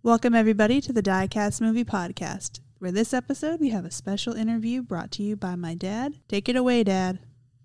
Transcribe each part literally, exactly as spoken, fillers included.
Welcome, everybody, to the Diecast Movie Podcast, where this episode we have a special interview brought to you by my dad. Take it away, Dad.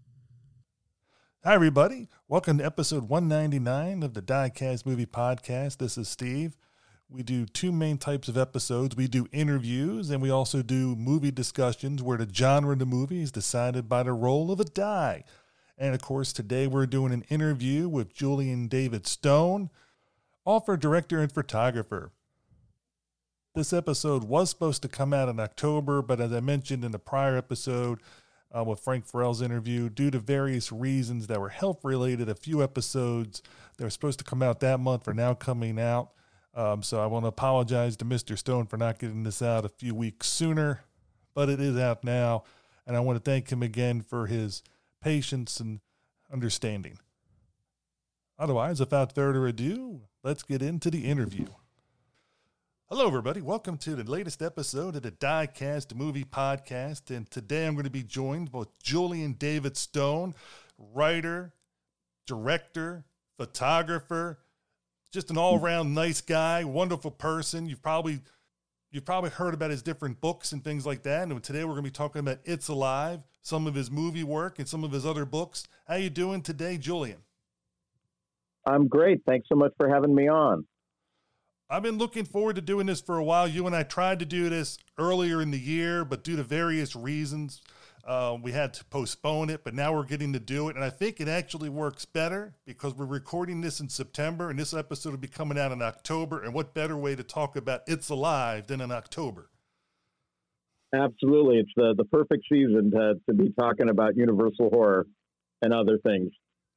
Hi, everybody. Welcome to episode one ninety-nine of the Diecast Movie Podcast. This is Steve. We do two main types of episodes. We do interviews, and we also do movie discussions where the genre of the movie is decided by the roll of a die. And, of course, today we're doing an interview with Julian David Stone, author, director, and photographer. This episode was supposed to come out in October, but as I mentioned in the prior episode uh, with Frank Farrell's interview, due to various reasons that were health-related, a few episodes that were supposed to come out that month are now coming out. Um, so I want to apologize to Mister Stone for not getting this out a few weeks sooner, but it is out now, and I want to thank him again for his patience and understanding. Otherwise, without further ado, let's get into the interview. Hello, everybody. Welcome to the latest episode of the Diecast Movie Podcast. And today I'm going to be joined by Julian David Stone, writer, director, photographer, just an all-around nice guy, wonderful person. You've probably you've probably heard about his different books and things like that. And today we're going to be talking about It's Alive, some of his movie work, and some of his other books. How you doing today, Julian? I'm great. Thanks so much for having me on. I've been looking forward to doing this for a while. You and I tried to do this earlier in the year, but due to various reasons, uh, we had to postpone it, but now we're getting to do it. And I think it actually works better because we're recording this in September, and this episode will be coming out in October. And what better way to talk about It's Alive than in October? Absolutely. It's the, the perfect season to, to be talking about Universal horror and other things.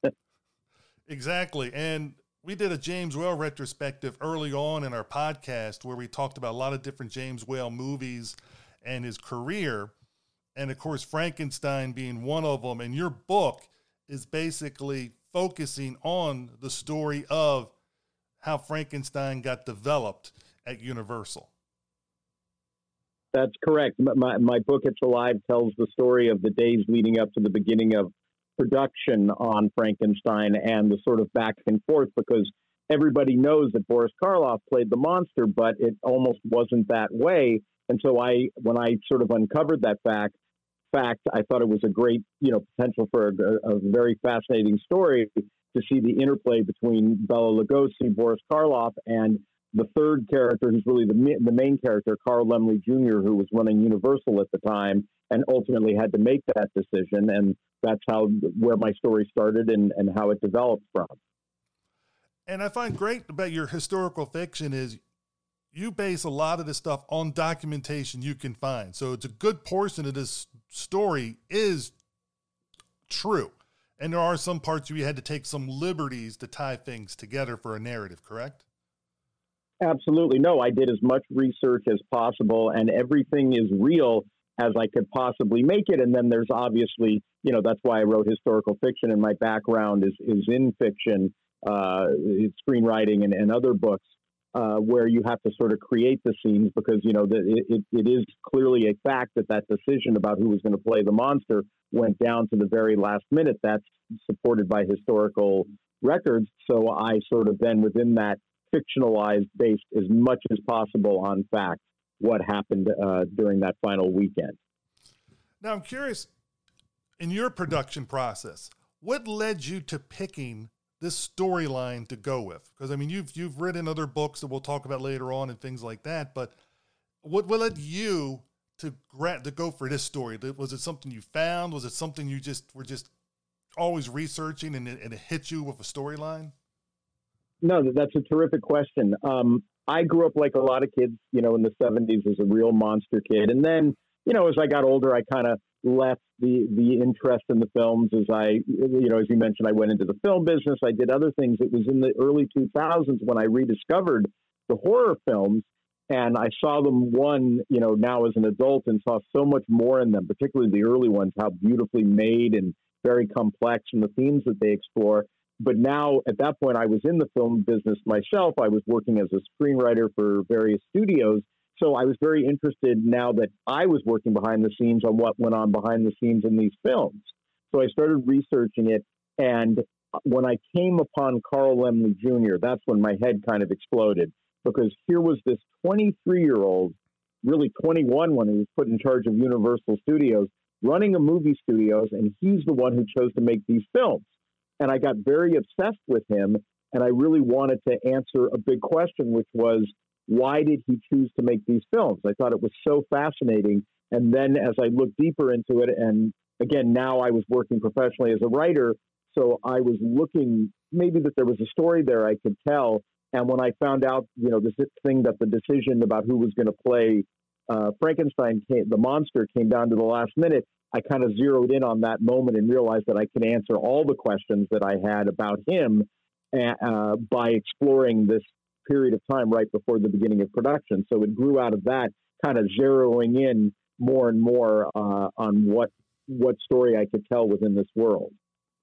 Exactly. And we did a James Whale retrospective early on in our podcast where we talked about a lot of different James Whale movies and his career. And of course, Frankenstein being one of them. And your book is basically focusing on the story of how Frankenstein got developed at Universal. That's correct. My, my book, It's Alive, tells the story of the days leading up to the beginning of production on Frankenstein and the sort of back and forth, because everybody knows that Boris Karloff played the monster, but it almost wasn't that way. And so I, when I sort of uncovered that fact, fact, I thought it was a great, you know, potential for a, a very fascinating story to see the interplay between Bela Lugosi, Boris Karloff, and the third character, who's really the the main character, Carl Laemmle Junior, who was running Universal at the time and ultimately had to make that decision. And that's how where my story started and, and how it developed from. And I find great about your historical fiction is you base a lot of this stuff on documentation you can find. So it's a good portion of this story is true. And there are some parts where you had to take some liberties to tie things together for a narrative, correct? Absolutely. No, I did as much research as possible, and everything is real as I could possibly make it. And then there's obviously, you know, that's why I wrote historical fiction, and my background is, is in fiction, uh, screenwriting and, and other books, uh, where you have to sort of create the scenes because, you know, the, it, it is clearly a fact that that decision about who was going to play the monster went down to the very last minute. That's supported by historical records. So I sort of then within that fictionalized based as much as possible on fact what happened uh, during that final weekend. Now, I'm curious, in your production process, what led you to picking this storyline to go with? Because, I mean, you've you've written other books that we'll talk about later on and things like that, but what, what led you to, gra- to go for this story? Was it something you found? Was it something you just were just always researching and it, and it hit you with a storyline? No, that's a terrific question. Um, I grew up like a lot of kids, you know, in the seventies as a real monster kid. And then, you know, as I got older, I kind of left the, the interest in the films as I, you know, as you mentioned, I went into the film business. I did other things. It was in the early two thousands when I rediscovered the horror films, and I saw them, one, you know, now as an adult, and saw so much more in them, particularly the early ones, how beautifully made and very complex and the themes that they explore. But now, at that point, I was in the film business myself. I was working as a screenwriter for various studios. So I was very interested now that I was working behind the scenes on what went on behind the scenes in these films. So I started researching it. And when I came upon Carl Laemmle Junior, that's when my head kind of exploded. because here was this twenty-three-year-old, really twenty-one when he was put in charge of Universal Studios, running a movie studios, and he's the one who chose to make these films. And I got very obsessed with him, and I really wanted to answer a big question, which was, why did he choose to make these films? I thought it was so fascinating. And then as I looked deeper into it, and again, now I was working professionally as a writer, so I was looking maybe that there was a story there I could tell. And when I found out, you know, this thing that the decision about who was going to play uh, Frankenstein, came, the monster, came down to the last minute, I kind of zeroed in on that moment and realized that I could answer all the questions that I had about him uh, by exploring this period of time right before the beginning of production. So it grew out of that, kind of zeroing in more and more uh, on what what story I could tell within this world.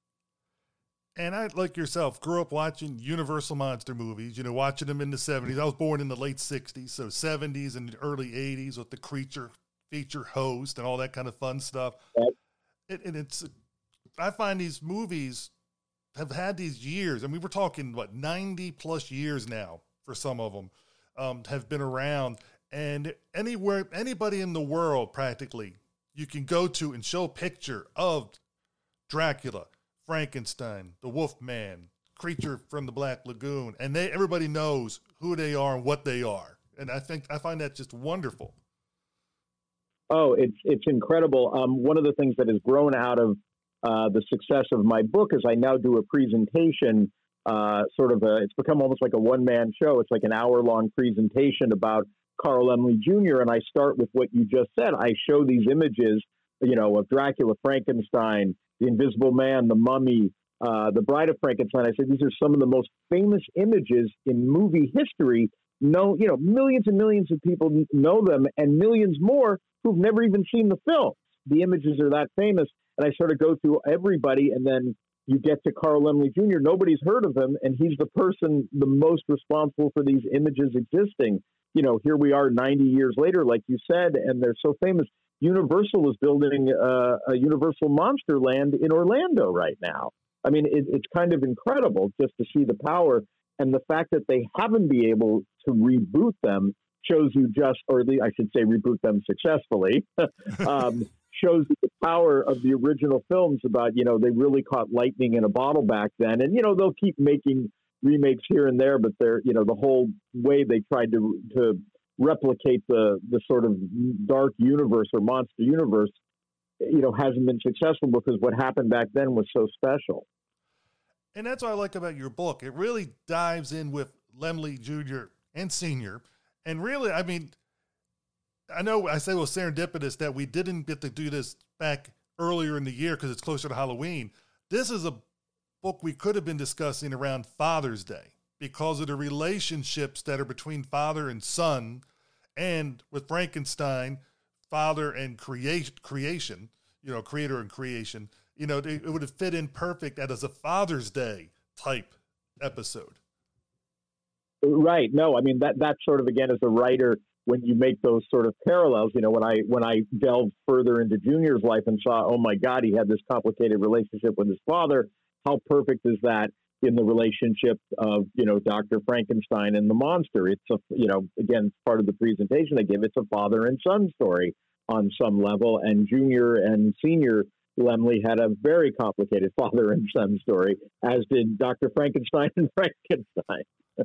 And I, like yourself, grew up watching Universal monster movies, you know, watching them in the seventies. I was born in the late sixties, so seventies and early eighties with the Creature feature host and all that kind of fun stuff. Yep. It, and it's, I find these movies have had these years, and we were talking, what, ninety plus years now for some of them, um, have been around. And anywhere, anybody in the world practically, you can go to and show a picture of Dracula, Frankenstein, the Wolfman, Creature from the Black Lagoon, and they everybody knows who they are and what they are. And I think I find that just wonderful. Oh, it's it's incredible. Um, one of the things that has grown out of uh, the success of my book is I now do a presentation, uh, sort of a, it's become almost like a one-man show. It's like an hour-long presentation about Carl Laemmle Junior, and I start with what you just said. I show these images, you know, of Dracula, Frankenstein, the Invisible Man, the Mummy, uh, the Bride of Frankenstein. I said these are some of the most famous images in movie history. No, you know, millions and millions of people know them, and millions more who've never even seen the film. The images are that famous, and I sort of go through everybody, and then you get to Carl Laemmle Junior Nobody's heard of him, and he's the person the most responsible for these images existing. You know, here we are ninety years later, like you said, and they're so famous. Universal is building uh, a Universal Monsterland in Orlando right now. I mean, it, it's kind of incredible just to see the power, and the fact that they haven't been able to reboot them shows you just, or the, I should say reboot them successfully, um, shows the power of the original films about, you know, they really caught lightning in a bottle back then. And, you know, they'll keep making remakes here and there, but they're, you know, the whole way they tried to to replicate the the sort of dark universe or monster universe, you know, hasn't been successful because what happened back then was so special. And that's what I like about your book. It really dives in with Laemmle Junior and Senior. And really, I mean, I know I say it was serendipitous that we didn't get to do this back earlier in the year because it's closer to Halloween. This is a book we could have been discussing around Father's Day because of the relationships that are between father and son, and with Frankenstein, father and create, creation, you know, creator and creation. You know, it, it would have fit in perfect as a Father's Day type episode. Right. No, I mean, that that sort of, again, as a writer, when you make those sort of parallels, you know, when I when I delved further into Junior's life and saw, oh my God, he had this complicated relationship with his father. How perfect is that in the relationship of, you know, Doctor Frankenstein and the monster? It's a, you know, again, part of the presentation I give, it's a father and son story on some level. And Junior and Senior Laemmle had a very complicated father and son story, as did Doctor Frankenstein and Frankenstein.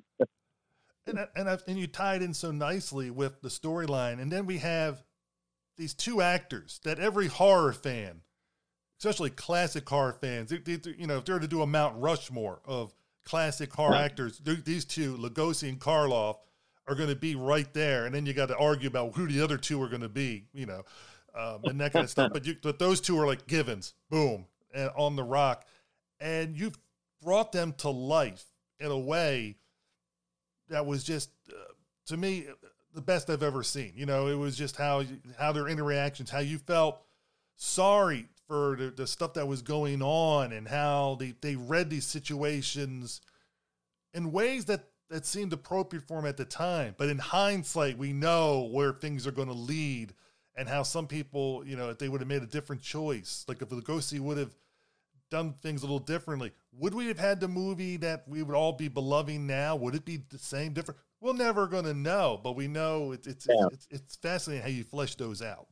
And and I've, and you tied in so nicely with the storyline, and then we have these two actors that every horror fan, especially classic horror fans, they, they, you know, if they're to do a Mount Rushmore of classic horror actors, these two, Lugosi and Karloff, are going to be right there. And then you got to argue about who the other two are going to be, you know, um, and that kind of stuff. But you, but those two are like givens, boom, and on the rock, and you've brought them to life in a way that was just, uh, to me, the best I've ever seen. You know, it was just how how their interactions, how you felt sorry for the, the stuff that was going on, and how they, they read these situations in ways that, that seemed appropriate for them at the time. But in hindsight, we know where things are going to lead, and how some people, you know, if they would have made a different choice, like if Lugosi would have done things a little differently, would we have had the movie that we would all be beloving now? Would it be the same, different? We're never going to know, but we know it, it's, Yeah. it's it's fascinating how you flesh those out.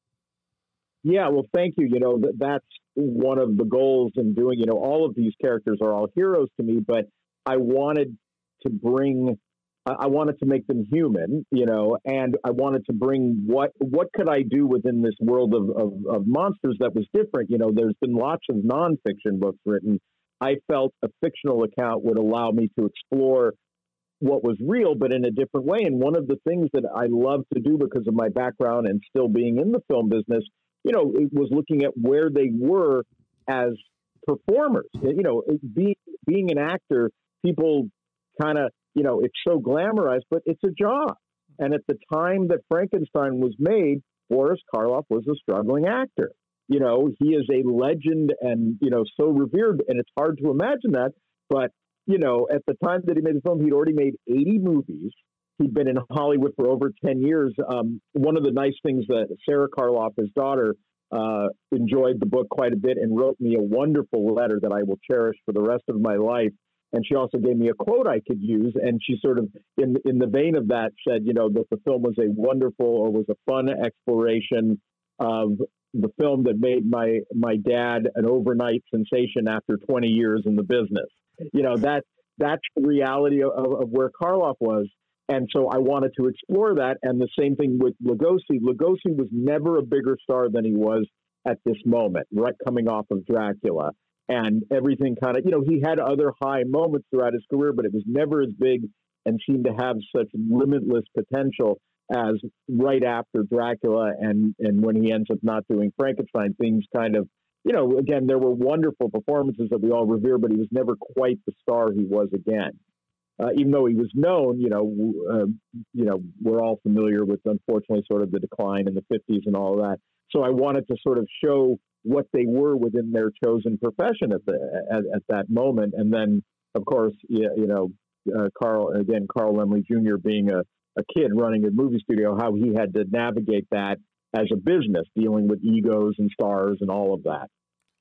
Yeah, well, thank you. You know, th- that's one of the goals in doing, you know, all of these characters are all heroes to me, but I wanted to bring, I I wanted to make them human, you know, and I wanted to bring what, what could I do within this world of, of, of monsters that was different? You know, there's been lots of nonfiction books written. I felt a fictional account would allow me to explore what was real, but in a different way. And one of the things that I love to do because of my background and still being in the film business, you know, it was looking at where they were as performers. You know, being being an actor, people kind of, you know, it's so glamorized, but it's a job. And at the time that Frankenstein was made, Boris Karloff was a struggling actor. You know, he is a legend and, you know, so revered, and it's hard to imagine that. But, you know, at the time that he made the film, he'd already made eighty movies. He'd been in Hollywood for over ten years. Um, one of the nice things that Sarah Karloff, his daughter, uh, enjoyed the book quite a bit and wrote me a wonderful letter that I will cherish for the rest of my life. And she also gave me a quote I could use. And she sort of, in in the vein of that, said, you know, that the film was a wonderful or was a fun exploration of the film that made my my dad an overnight sensation after twenty years in the business. You know, that that's the reality of, of where Karloff was. And so I wanted to explore that. And the same thing with Lugosi. Lugosi was never a bigger star than he was at this moment, right coming off of Dracula. And everything kind of, you know, he had other high moments throughout his career, but it was never as big and seemed to have such limitless potential as right after Dracula. And, and when he ends up not doing Frankenstein, things kind of, you know, again, there were wonderful performances that we all revere, but he was never quite the star he was again. Uh, even though he was known, you know, uh, you know, we're all familiar with, unfortunately, sort of the decline in the fifties and all of that. So I wanted to sort of show what they were within their chosen profession at the at, at that moment. And then, of course, you, you know, uh, Carl, again, Carl Laemmle Junior being a, a kid running a movie studio, how he had to navigate that as a business, dealing with egos and stars and all of that.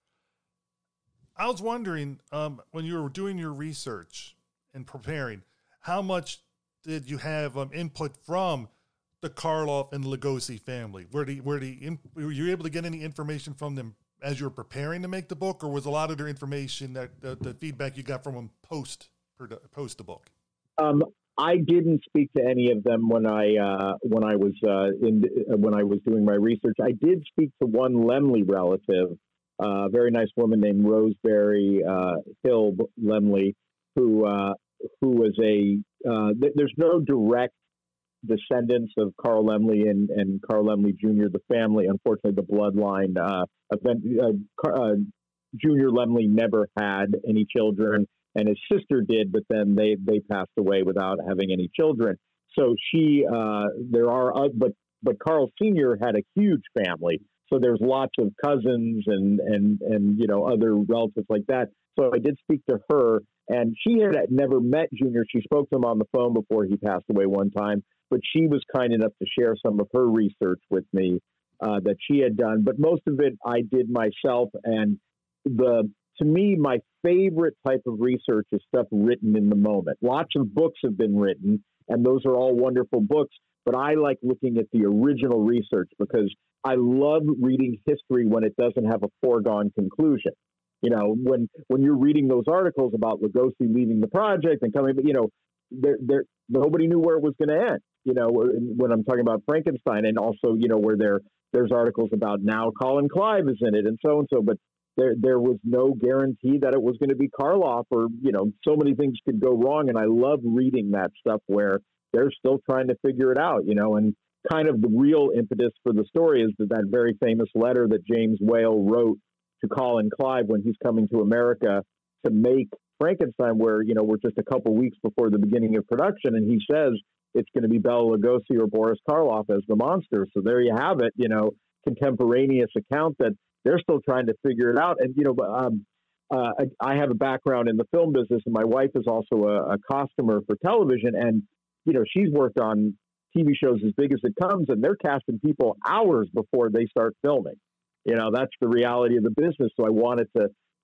I was wondering, um, when you were doing your research and preparing, how much did you have um, input from the Karloff and Lugosi family? Were the, were the in, were you able to get any information from them as you were preparing to make the book, or was a lot of their information that the, the feedback you got from them post post the book? Um, I didn't speak to any of them when I uh, when I was uh, in when I was doing my research. I did speak to one Laemmle relative, uh, a very nice woman named Roseberry uh, Hill Laemmle, who uh, who was a uh, th- there's no direct descendants of Carl Laemmle and, and Carl Laemmle Junior, the family. Unfortunately, the bloodline uh, event, uh, uh, Junior Laemmle never had any children, and his sister did, but then they, they passed away without having any children. So she, uh, there are, uh, but but Carl Senior had a huge family. So there's lots of cousins and and and you know other relatives like that. So I did speak to her, and she had never met Junior. She spoke to him on the phone before he passed away one time, but she was kind enough to share some of her research with me uh, that she had done. But most of it I did myself. And the to me, my favorite type of research is stuff written in the moment. Lots of books have been written, and those are all wonderful books. But I like looking at the original research because I love reading history when it doesn't have a foregone conclusion. You know, when when you're reading those articles about Lugosi leaving the project and coming, you know, there there nobody knew where it was going to end. You know, when I'm talking about Frankenstein, and also, you know, where there there's articles about now Colin Clive is in it and so and so, but there there was no guarantee that it was going to be Karloff, or, you know, so many things could go wrong. And I love reading that stuff where they're still trying to figure it out, you know, and kind of the real impetus for the story is that, that very famous letter that James Whale wrote to Colin Clive when he's coming to America to make Frankenstein, where, you know, we're just a couple weeks before the beginning of production, and he says it's going to be Bela Lugosi or Boris Karloff as the monster. So there you have it, you know, contemporaneous account that they're still trying to figure it out. And, you know, um, uh, I, I have a background in the film business, and my wife is also a, a costumer for television. And, you know, she's worked on T V shows as big as it comes, and they're casting people hours before they start filming. You know, that's the reality of the business. So I wanted to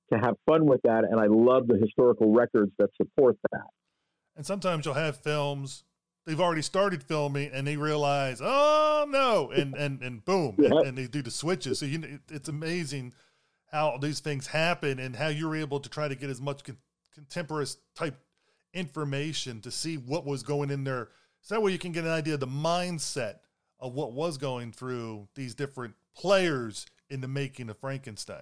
to have fun with that. And I love the historical records that support that. And sometimes you'll have films, they've already started filming and they realize, oh no, and, and, and boom, yeah. and, and they do the switches. So you know, it, it's amazing how these things happen and how you're able to try to get as much con- contemporaneous type information to see what was going in there. So that way you can get an idea of the mindset of what was going through these different players in the making of Frankenstein.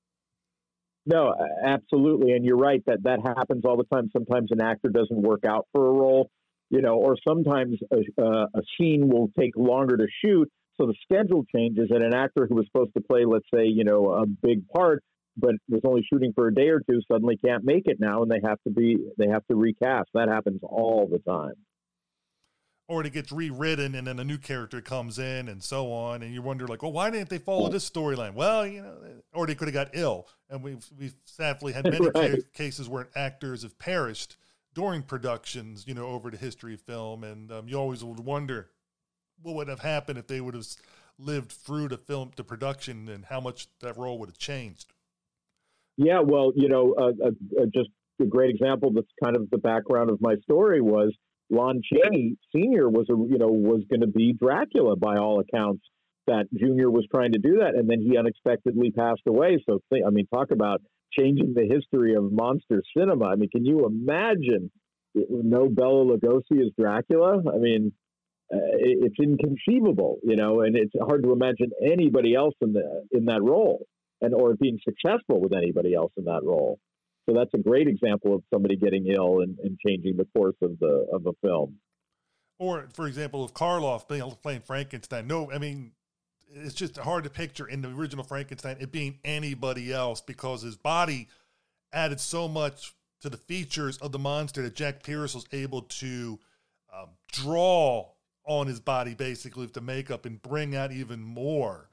No, absolutely. And you're right that that happens all the time. Sometimes an actor doesn't work out for a role, you know, or sometimes a, uh, a scene will take longer to shoot. So the schedule changes and an actor who was supposed to play, let's say, you know, a big part, but was only shooting for a day or two, suddenly can't make it now. And they have to be, they have to recast. That happens all the time. Or it gets rewritten and then a new character comes in and so on. And you wonder like, well, why didn't they follow this storyline? Well, you know, or they could have got ill. And we've, we've sadly had many right. ca- cases where actors have perished during productions, you know, over the history of film. And um, you always would wonder what would have happened if they would have lived through the film, the production, and how much that role would have changed. Yeah. Well, you know, uh, uh, just a great example. That's kind of the background of my story was, Lon Chaney Senior was a you know was going to be Dracula by all accounts. That Junior was trying to do that, and then he unexpectedly passed away. So, I mean, talk about changing the history of monster cinema. I mean, can you imagine no Bela Lugosi as Dracula? I mean, uh, it, it's inconceivable, you know, and it's hard to imagine anybody else in the in that role, and or being successful with anybody else in that role. So that's a great example of somebody getting ill and, and changing the course of the of a film. Or, for example, of Karloff being playing Frankenstein. No, I mean, it's just hard to picture in the original Frankenstein it being anybody else because his body added so much to the features of the monster that Jack Pierce was able to um, draw on his body basically with the makeup and bring out even more.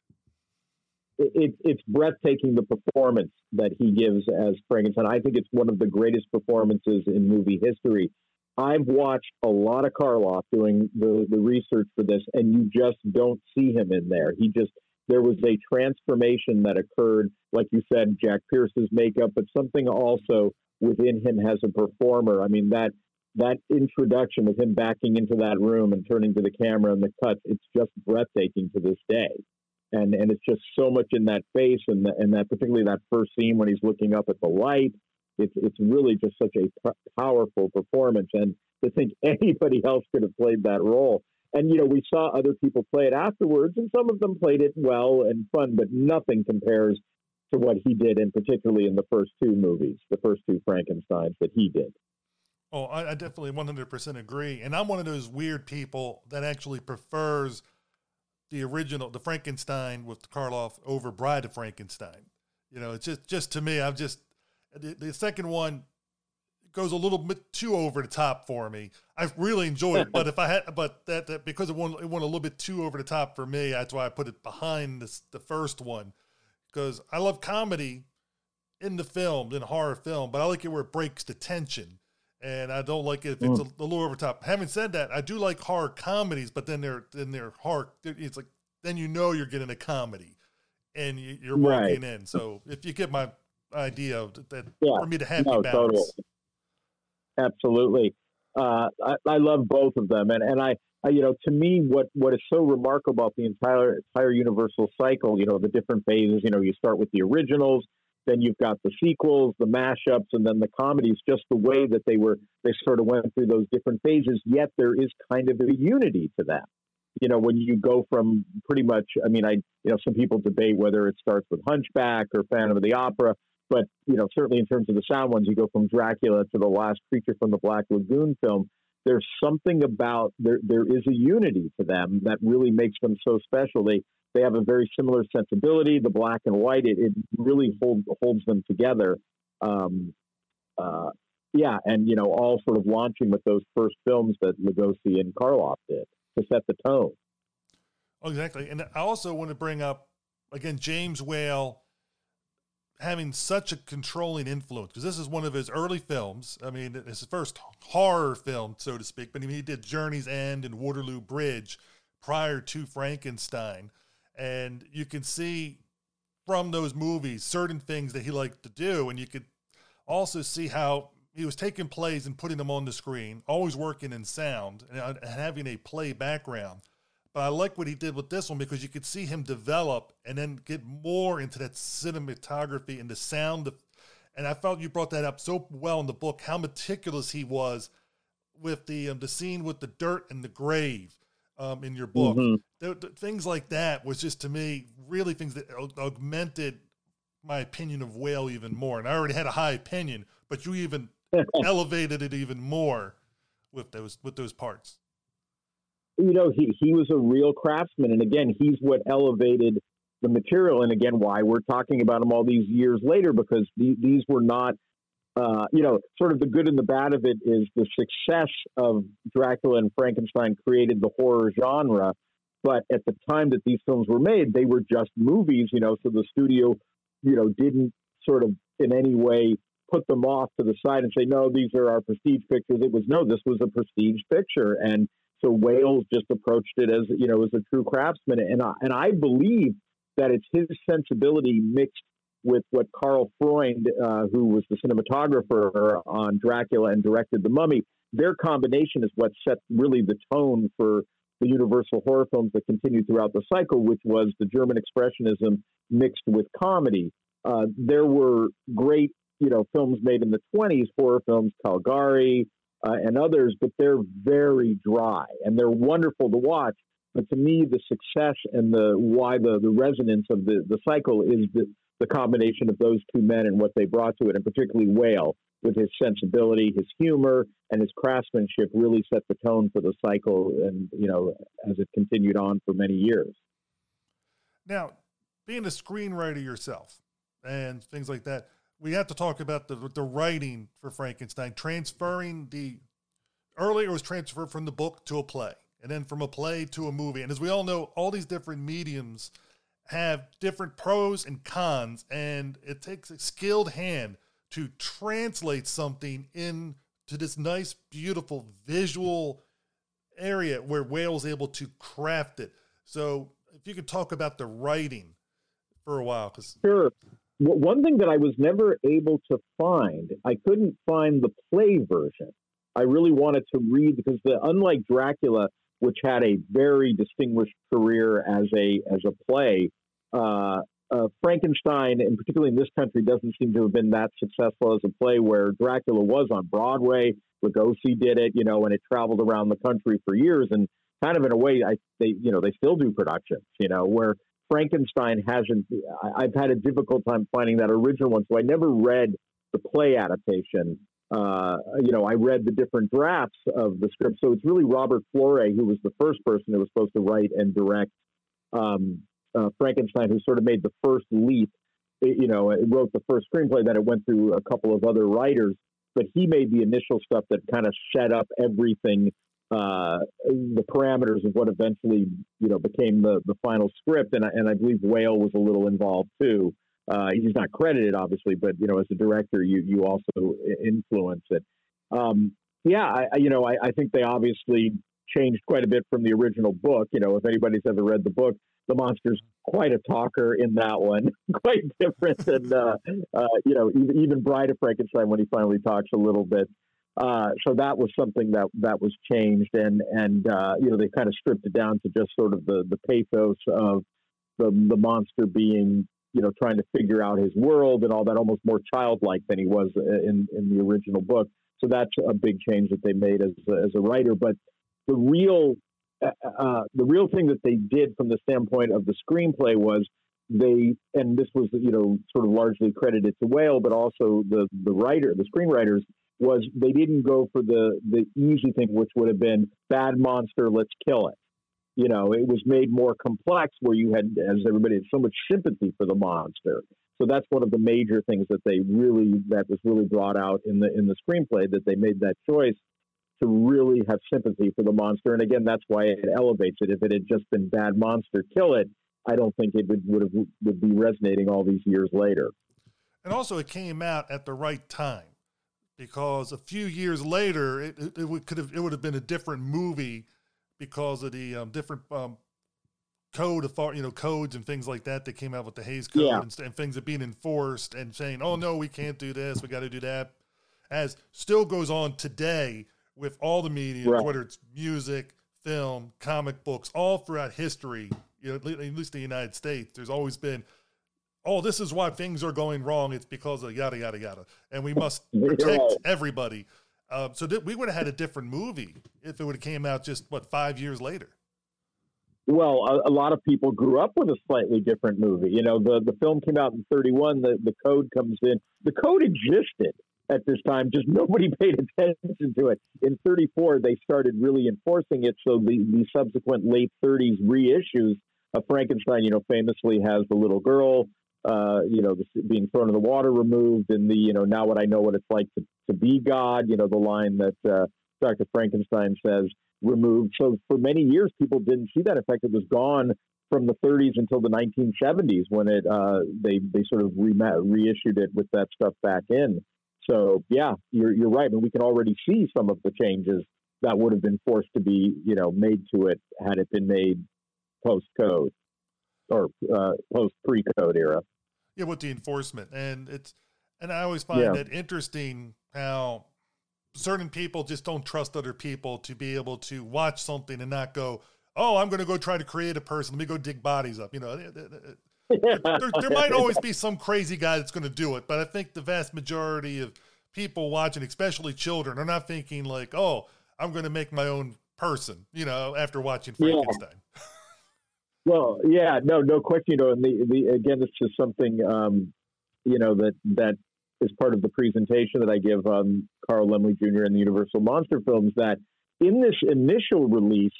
It, it's breathtaking, the performance that he gives as Frankenstein. I think it's one of the greatest performances in movie history. I've watched a lot of Karloff doing the, the research for this, and you just don't see him in there. He just, there was a transformation that occurred, like you said, Jack Pierce's makeup, but something also within him as a performer. I mean, that that introduction with him backing into that room and turning to the camera and the cuts, it's just breathtaking to this day. And and it's just so much in that face, and the, and that particularly that first scene when he's looking up at the light, it's it's really just such a p- powerful performance. And to think anybody else could have played that role, and you know we saw other people play it afterwards, and some of them played it well and fun, but nothing compares to what he did, and particularly in the first two movies, the first two Frankensteins that he did. Oh, I, I definitely one hundred percent agree, and I'm one of those weird people that actually prefers the original, the Frankenstein with Karloff over Bride of Frankenstein. You know, it's just, just to me, I've just, the, the second one goes a little bit too over the top for me. I really enjoyed it, but if I had, but that, that because it went, it went a little bit too over the top for me, that's why I put it behind this, the first one, because I love comedy in the film, in a horror film, but I like it where it breaks the tension. And I don't like it if it's a, a little over top. Having said that, I do like horror comedies, but then they're then they're horror. It's like then you know you're getting a comedy, and you, you're walking right in. So if you get my idea of that, yeah. for me to have no, balance. Totally. Absolutely, uh, I, I love both of them, and and I, I you know to me what what is so remarkable about the entire entire Universal cycle, you know, the different phases. You know, you start with the originals. Then you've got the sequels, the mashups, and then the comedies, just the way that they were, they sort of went through those different phases, yet there is kind of a unity to that. You know, when you go from pretty much, I mean, I, you know, some people debate whether it starts with Hunchback or Phantom of the Opera, but, you know, certainly in terms of the sound ones, you go from Dracula to the last Creature from the Black Lagoon film. There's something about, there, there is a unity to them that really makes them so special. They, They have a very similar sensibility. The black and white, it, it really hold, holds them together. Um, uh, yeah, and, you know, all sort of launching with those first films that Lugosi and Karloff did to set the tone. Oh, exactly. And I also want to bring up, again, James Whale having such a controlling influence, because this is one of his early films. I mean, it's his first horror film, so to speak, but he did Journey's End and Waterloo Bridge prior to Frankenstein. And you can see from those movies certain things that he liked to do, and you could also see how he was taking plays and putting them on the screen, always working in sound and, and having a play background. But I like what he did with this one because you could see him develop and then get more into that cinematography and the sound of, and I felt you brought that up so well in the book, how meticulous he was with the um, the scene with the dirt and the grave um, in your book. Mm-hmm. the, the, things like that was just, to me, really things that augmented my opinion of Whale even more. And I already had a high opinion, but you even elevated it even more with those with those parts. You know, he, he was a real craftsman. And again, he's what elevated the material. And again, why we're talking about him all these years later, because the, these were not, uh, you know, sort of the good and the bad of it is the success of Dracula and Frankenstein created the horror genre. But at the time that these films were made, they were just movies, you know, so the studio, you know, didn't sort of in any way put them off to the side and say, no, these are our prestige pictures. It was, no, this was a prestige picture. And so Wales just approached it as, you know, as a true craftsman. And I, and I believe that it's his sensibility mixed with what Karl Freund, uh, who was the cinematographer on Dracula and directed The Mummy, their combination is what set really the tone for the Universal horror films that continued throughout the cycle, which was the German Expressionism mixed with comedy. Uh, there were great, you know, films made in the twenties, horror films, Calgary, Uh, and others, but they're very dry and they're wonderful to watch. But to me, the success and the why the, the resonance of the, the cycle is the, the combination of those two men and what they brought to it, and particularly Whale, with his sensibility, his humor, and his craftsmanship really set the tone for the cycle, and, you know, as it continued on for many years. Now, being a screenwriter yourself and things like that, we have to talk about the the writing for Frankenstein, transferring the, earlier it was transferred from the book to a play, and then from a play to a movie. And as we all know, all these different mediums have different pros and cons, and it takes a skilled hand to translate something into this nice, beautiful visual area where Whale's able to craft it. So if you could talk about the writing for a while. 'Cause Sure. One thing that I was never able to find, I couldn't find the play version. I really wanted to read, because the, unlike Dracula, which had a very distinguished career as a as a play, uh, uh, Frankenstein, and particularly in this country, doesn't seem to have been that successful as a play, where Dracula was on Broadway, Lugosi did it, you know, and it traveled around the country for years. And kind of in a way, I they you know they still do productions, you know, where Frankenstein hasn't, I've had a difficult time finding that original one, so I never read the play adaptation. Uh, you know, I read the different drafts of the script, so it's really Robert Flore, who was the first person who was supposed to write and direct um, uh, Frankenstein, who sort of made the first leap, you know, it wrote the first screenplay, then it went through a couple of other writers, but he made the initial stuff that kind of set up everything, uh, the parameters of what eventually, you know, became the, the final script. And, and I believe Whale was a little involved too. Uh, he's not credited, obviously, but, you know, as a director, you, you also influence it. Um, yeah, I, I, you know, I, I think they obviously changed quite a bit from the original book. You know, if anybody's ever read the book, the monster's quite a talker in that one, quite different than, uh, uh, you know, even, even Bride of Frankenstein, when he finally talks a little bit. Uh, so that was something that, that was changed, and, and uh, you know, they kind of stripped it down to just sort of the, the pathos of the, the monster being, you know, trying to figure out his world and all that, almost more childlike than he was in, in the original book. So that's a big change that they made as, as a writer. But the real, uh, the real thing that they did from the standpoint of the screenplay was they, and this was, you know, sort of largely credited to Whale, but also the, the writer, the screenwriters, was they didn't go for the, the easy thing, which would have been bad monster, let's kill it. You know, it was made more complex, where you had, as everybody, had so much sympathy for the monster. So that's one of the major things that they really, that was really brought out in the, in the screenplay, that they made that choice to really have sympathy for the monster. And again, that's why it elevates it. If it had just been bad monster, kill it, I don't think it would, would have, would be resonating all these years later. And also it came out at the right time, because a few years later, it, it, it would, could have, it would have been a different movie, because of the um, different um, code author, you know, codes and things like that that came out with the Hays Code Yeah. and, and things are being enforced and saying, oh no, we can't do this, we got to do that, as still goes on today with all the media, Right. whether it's music, film, comic books, all throughout history, you know, at least in the United States, there's always been, oh, this is why things are going wrong. It's because of yada, yada, yada. And we must protect Right. everybody. Um, so th- we would have had a different movie if it would have came out just, what, five years later. Well, a, a lot of people grew up with a slightly different movie. You know, the, the film came out in thirty-one, the, the code comes in. The code existed at this time, just nobody paid attention to it. In thirty-four, they started really enforcing it, so the, the subsequent late thirties reissues of Frankenstein, you know, famously has the little girl, uh, you know, the, being thrown in the water removed, and the, you know, now what I know what it's like to, to be God, you know, the line that uh, Doctor Frankenstein says, removed. So for many years, people didn't see that. In fact, it was gone from the thirties until the nineteen seventies when it uh, they they sort of re- reissued it with that stuff back in. So yeah, you're you're right, and we can already see some of the changes that would have been forced to be, you know, made to it had it been made post code or uh, post pre code era. Yeah, with the enforcement, and it's and I always find Yeah. that interesting how certain people just don't trust other people to be able to watch something and not go, oh, I'm going to go try to create a person. Let me go dig bodies up. You know, there, there might always be some crazy guy that's going to do it, but I think the vast majority of people watching, especially children, are not thinking like, oh, I'm going to make my own person, you know, after watching Frankenstein. Yeah. Well, yeah, no, no question. You know, and the, the again, it's just something, um, you know, that that is part of the presentation that I give um, Carl Laemmle Junior and the Universal Monster Films, that in this initial release,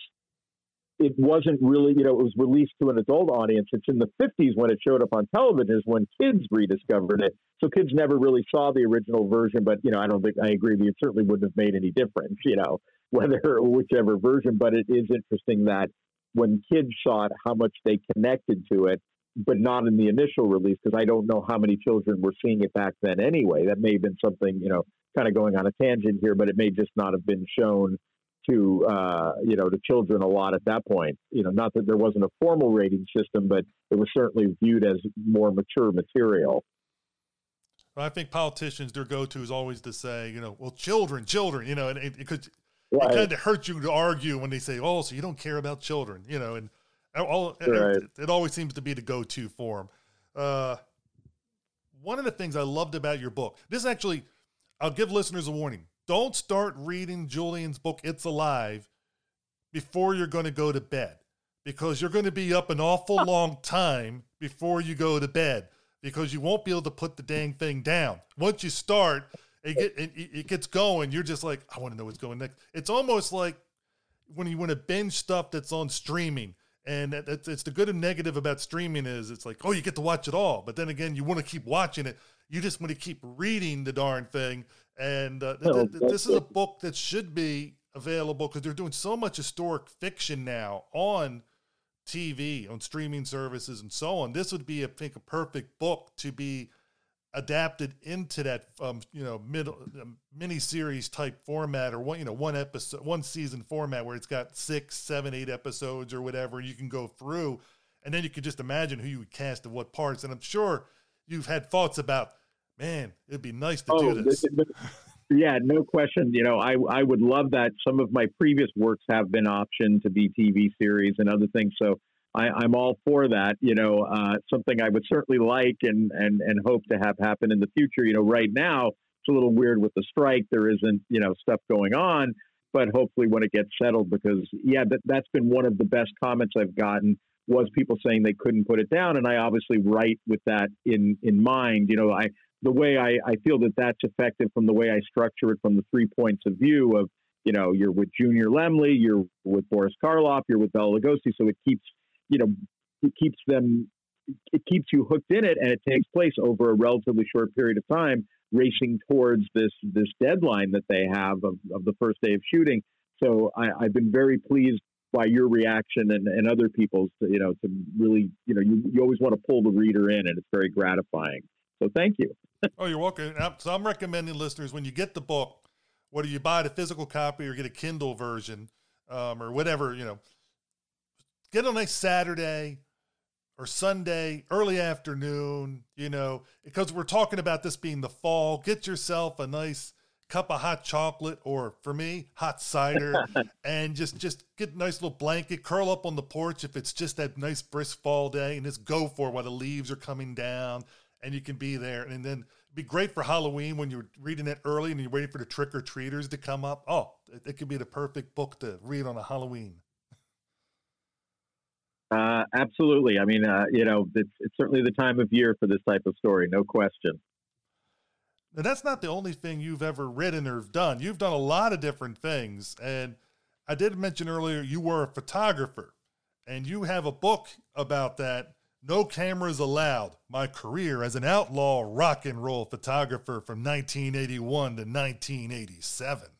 it wasn't really, you know, it was released to an adult audience. It's in the fifties when it showed up on television is when kids rediscovered it. So kids never really saw the original version, but, you know, I don't think, I agree with you, it certainly wouldn't have made any difference, you know, whether, whichever version, but it is interesting that when kids saw it, how much they connected to it, but not in the initial release, because I don't know how many children were seeing it back then anyway. That may have been something, you know, kind of going on a tangent here, but it may just not have been shown to, uh, you know, to children a lot at that point. You know, not that there wasn't a formal rating system, but it was certainly viewed as more mature material. Well, I think politicians, their go-to is always to say, you know, well, children, children, you know, and it, it could, Right. it kind of hurts you to argue when they say, oh, so you don't care about children, you know, and all, Right. it, it always seems to be the go-to form. Uh, one of the things I loved about your book, this actually, I'll give listeners a warning. Don't start reading Julian's book, It's Alive, before you're going to go to bed, because you're going to be up an awful long time before you go to bed, because you won't be able to put the dang thing down. Once you start, it, get, it, it gets going. You're just like, I want to know what's going next. It's almost like when you want to binge stuff that's on streaming. And it's, it's the good and negative about streaming is it's like, oh, you get to watch it all. But then again, you want to keep watching it. You just want to keep reading the darn thing. And uh, th- th- this is a book that should be available because they're doing so much historic fiction now on T V, on streaming services and so on. This would be, I think, a perfect book to be adapted into that, um, you know, mid, um, mini-series type format, or one, you know, one episode, one season format where it's got six, seven, eight episodes or whatever. You can go through, and then you can just imagine who you would cast in what parts. And I'm sure you've had thoughts about, man, it'd be nice to Oh, do this. the, the, yeah, no question. You know, I I would love that. Some of my previous works have been optioned to be T V series and other things. So I, I'm all for that. You know, uh, something I would certainly like and, and, and hope to have happen in the future. You know, right now it's a little weird with the strike. There isn't, you know, stuff going on, but hopefully when it gets settled, because yeah, that, that's been one of the best comments I've gotten was people saying they couldn't put it down. And I obviously write with that in, in mind. You know, I, the way I, I feel that that's effective from the way I structure it from the three points of view of, you know, you're with Junior Laemmle, you're with Boris Karloff, you're with Bela Lugosi. So it keeps, you know, it keeps them, it keeps you hooked in it, and it takes place over a relatively short period of time, racing towards this this deadline that they have of, of the first day of shooting. So I, I've been very pleased by your reaction and, and other people's, to, you know, to really, you know, you, you always want to pull the reader in, and it's very gratifying. So thank you. Oh, you're welcome. So I'm recommending listeners, when you get the book, whether you buy the physical copy or get a Kindle version, um, or whatever, you know, get a nice Saturday or Sunday, early afternoon, you know, because we're talking about this being the fall. Get yourself a nice cup of hot chocolate, or for me, hot cider, and just, just get a nice little blanket, curl up on the porch if it's just that nice brisk fall day, and just go for it while the leaves are coming down, and you can be there. And then it'd be great for Halloween when you're reading it early and you're waiting for the trick-or-treaters to come up. Oh, it, it could be the perfect book to read on a Halloween. Uh, absolutely. I mean, uh, you know, it's, it's certainly the time of year for this type of story, no question. Now, that's not the only thing you've ever written or done. You've done a lot of different things. And I did mention earlier you were a photographer, and you have a book about that, No Cameras Allowed, My Career as an Outlaw Rock and Roll Photographer from nineteen eighty-one to nineteen eighty-seven.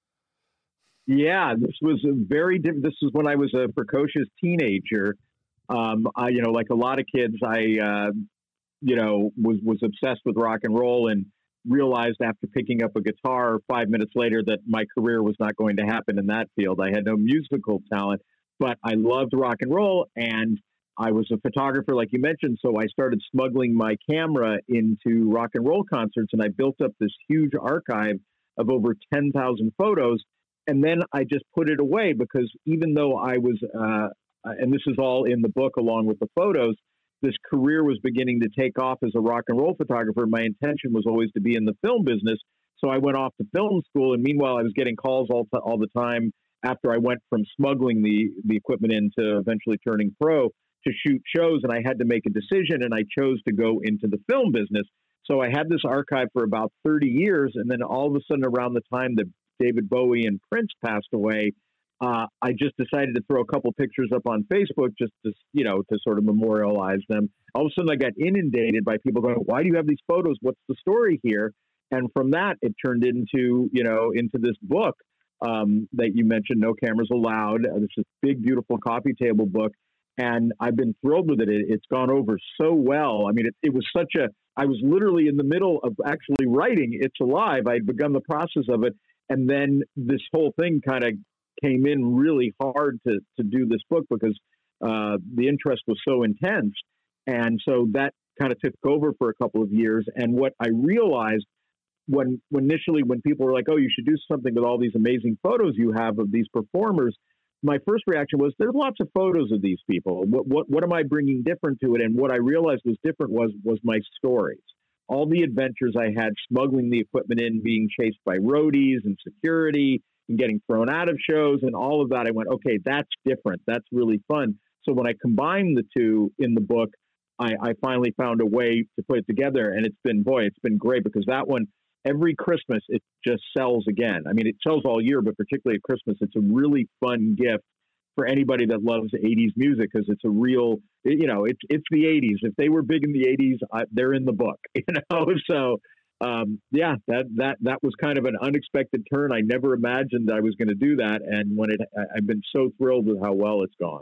Yeah, this was a very different. This was when I was a precocious teenager. Um, I, you know, like a lot of kids, I, uh, you know, was, was obsessed with rock and roll, and realized after picking up a guitar five minutes later that my career was not going to happen in that field. I had no musical talent, but I loved rock and roll, and I was a photographer, like you mentioned. So I started smuggling my camera into rock and roll concerts, and I built up this huge archive of over ten thousand photos. And then I just put it away because even though I was, uh, and this is all in the book along with the photos, this career was beginning to take off as a rock and roll photographer. My intention was always to be in the film business. So I went off to film school. And meanwhile, I was getting calls all, t- all the time after I went from smuggling the, the equipment in to eventually turning pro to shoot shows. And I had to make a decision, and I chose to go into the film business. So I had this archive for about thirty years. And then all of a sudden, around the time that David Bowie and Prince passed away, Uh, I just decided to throw a couple pictures up on Facebook just to, you know, to sort of memorialize them. All of a sudden I got inundated by people going, why do you have these photos? What's the story here? And from that, it turned into, you know, into this book um, that you mentioned, No Cameras Allowed. Uh, this is big, beautiful coffee table book. And I've been thrilled with it. it it's gone over so well. I mean, it, it was such a, I was literally in the middle of actually writing It's Alive. I'd begun the process of it. And then this whole thing kind of came in really hard to, to do this book because uh, the interest was so intense. And so that kind of took over for a couple of years. And what I realized when, when initially, when people were like, oh, you should do something with all these amazing photos you have of these performers, my first reaction was, there's lots of photos of these people. What, what, what am I bringing different to it? And what I realized was different was, was my stories. All the adventures I had smuggling the equipment in, being chased by roadies and security, and getting thrown out of shows and all of that, I went, okay, that's different. That's really fun. So when I combined the two in the book, I, I finally found a way to put it together. And it's been, boy, it's been great because that one, every Christmas, it just sells again. I mean, it sells all year, but particularly at Christmas, it's a really fun gift for anybody that loves eighties music because it's a real, you know, it's it's the eighties. If they were big in the eighties, I, they're in the book, you know, so Um, yeah, that, that, that was kind of an unexpected turn. I never imagined I was going to do that. And when it, I, I've been so thrilled with how well it's gone.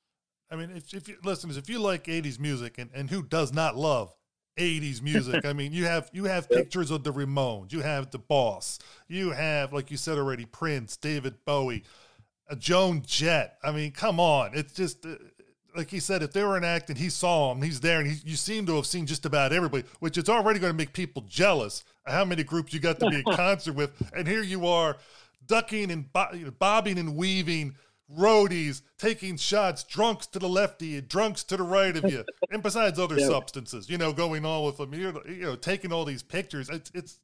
I mean, if, if you, listeners, if you like eighties music, and, and who does not love eighties music? I mean, you have, you have yep. pictures of the Ramones, you have the Boss, you have, like you said already, Prince, David Bowie, uh, Joan Jett. I mean, come on. It's just, uh, like he said, if they were an act and he saw him, he's there, and he, you seem to have seen just about everybody, which is already going to make people jealous of how many groups you got to be at concert with. And here you are ducking and bo- you know, bobbing and weaving, roadies, taking shots, drunks to the left of you, drunks to the right of you, and besides other yeah. substances, you know, going on with them. You're, you know, taking all these pictures. It's, it's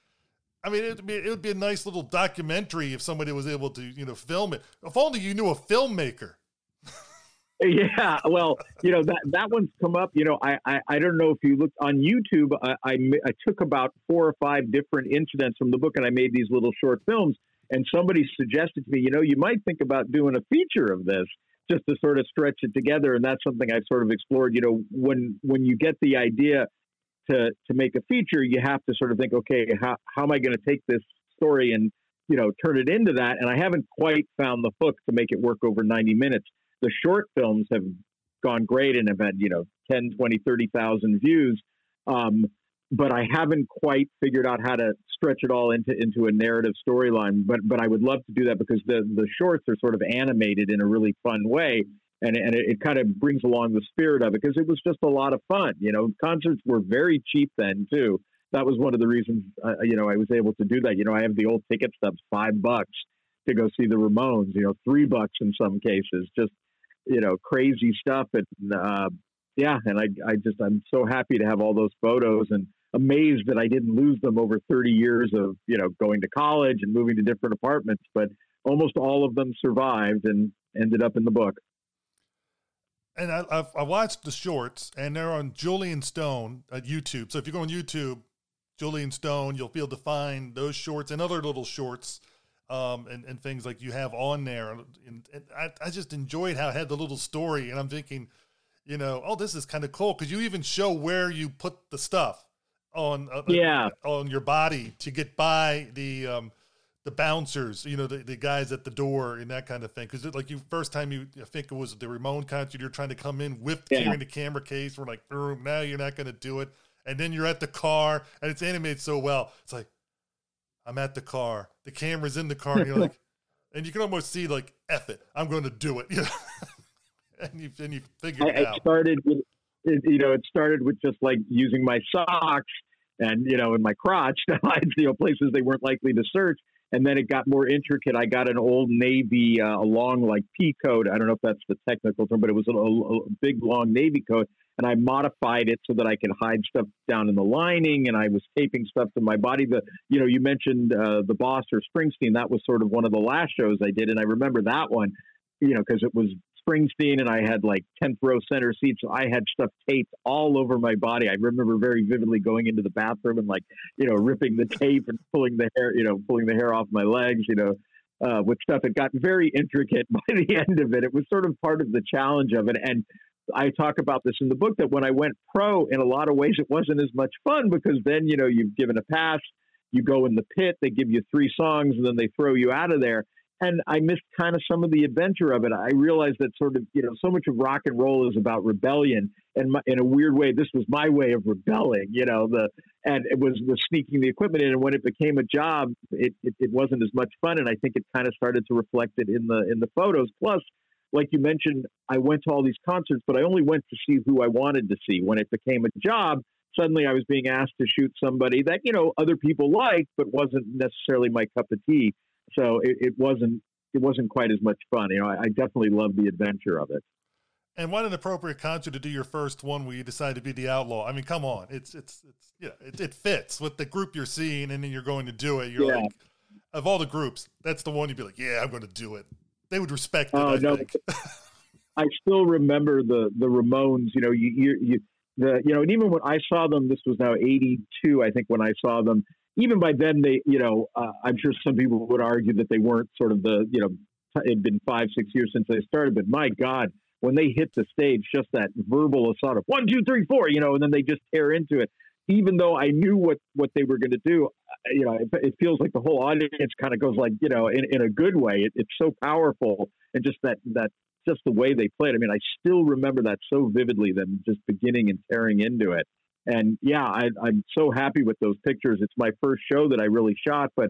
I mean, it'd be, it would be a nice little documentary if somebody was able to, you know, film it. If only you knew a filmmaker. Yeah, well, you know, that, that one's come up. You know, I, I, I don't know if you looked on YouTube, I, I, I took about four or five different incidents from the book and I made these little short films. And somebody suggested to me, you know, you might think about doing a feature of this just to sort of stretch it together. And that's something I've sort of explored. You know, when when you get the idea to to make a feature, you have to sort of think, okay, how, how am I going to take this story and, you know, turn it into that? And I haven't quite found the hook to make it work over ninety minutes. The short films have gone great and have had, you know, ten, twenty, thirty thousand views. Um, but I haven't quite figured out how to stretch it all into, into a narrative storyline. But, but I would love to do that because the, the shorts are sort of animated in a really fun way. And, and it, it kind of brings along the spirit of it because it was just a lot of fun. You know, concerts were very cheap then too. That was one of the reasons, uh, you know, I was able to do that. You know, I have the old ticket stubs, five bucks to go see the Ramones, you know, three bucks in some cases, just, you know, crazy stuff. And, uh, yeah. And I, I just, I'm so happy to have all those photos and amazed that I didn't lose them over thirty years of, you know, going to college and moving to different apartments, but almost all of them survived and ended up in the book. And I, I've, I watched the shorts, and they're on Julian Stone at YouTube. So if you go on YouTube, Julian Stone, you'll be able to find those shorts and other little shorts um, and, and things like you have on there. And, and I, I just enjoyed how it had the little story. And I'm thinking, you know, oh, this is kind of cool because you even show where you put the stuff on uh, yeah. on your body to get by the um, the bouncers, you know, the, the guys at the door and that kind of thing. Because like you first time you, I think it was the Ramon concert, you're trying to come in with yeah. carrying the camera case. We're like, now you're not going to do it. And then you're at the car and it's animated so well. It's like, I'm at the car. The camera's in the car. And you're like, and you can almost see like, F it, I'm going to do it. You know? and you and you figure it I, out. I started with, you know, it started with just like using my socks and, you know, in my crotch to hide, you know, places they weren't likely to search. And then it got more intricate. I got an old Navy, uh, a long like pea coat. I don't know if that's the technical term, but it was a, a, a big long Navy coat. And I modified it so that I could hide stuff down in the lining. And I was taping stuff to my body. The, you know, you mentioned uh, The Boss or Springsteen. That was sort of one of the last shows I did. And I remember that one, you know, because it was Springsteen and I had like tenth row center seats. So I had stuff taped all over my body. I remember very vividly going into the bathroom and like, you know, ripping the tape and pulling the hair, you know, pulling the hair off my legs, you know, uh, with stuff. It got very intricate by the end of it. It was sort of part of the challenge of it. And I talk about this in the book that when I went pro, in a lot of ways, it wasn't as much fun because then, you know, you've given a pass, you go in the pit, they give you three songs and then they throw you out of there. And I missed kind of some of the adventure of it. I realized that sort of, you know, so much of rock and roll is about rebellion. And my, in a weird way, this was my way of rebelling, you know, the, and it was, was sneaking the equipment in. And when it became a job, it, it, it wasn't as much fun. And I think it kind of started to reflect it in the, in the photos. Plus, like you mentioned, I went to all these concerts, but I only went to see who I wanted to see. When it became a job, suddenly I was being asked to shoot somebody that, you know, other people liked, but wasn't necessarily my cup of tea. So it, it wasn't it wasn't quite as much fun. You know, I, I definitely loved the adventure of it. And what an appropriate concert to do your first one where you decide to be the outlaw. I mean, come on, it's it's it's yeah, it, it fits with the group you're seeing, and then you're going to do it. You're yeah. like, of all the groups, that's the one you'd be like, yeah, I'm going to do it. They would respect it. Oh, I no, think. I still remember the the Ramones. You know, you you, you the you know, and even when I saw them, this was now eighty-two, I think, when I saw them. Even by then, they, you know, uh, I'm sure some people would argue that they weren't sort of the, you know, it had been five, six years since they started. But my God, when they hit the stage, just that verbal assault of one, two, three, four, you know, and then they just tear into it. Even though I knew what, what they were going to do, you know, it, it feels like the whole audience kind of goes like, you know, in, in a good way. It, it's so powerful. And just that, that, just the way they played. I mean, I still remember that so vividly, them just beginning and tearing into it. And yeah, I, I'm so happy with those pictures. It's my first show that I really shot, but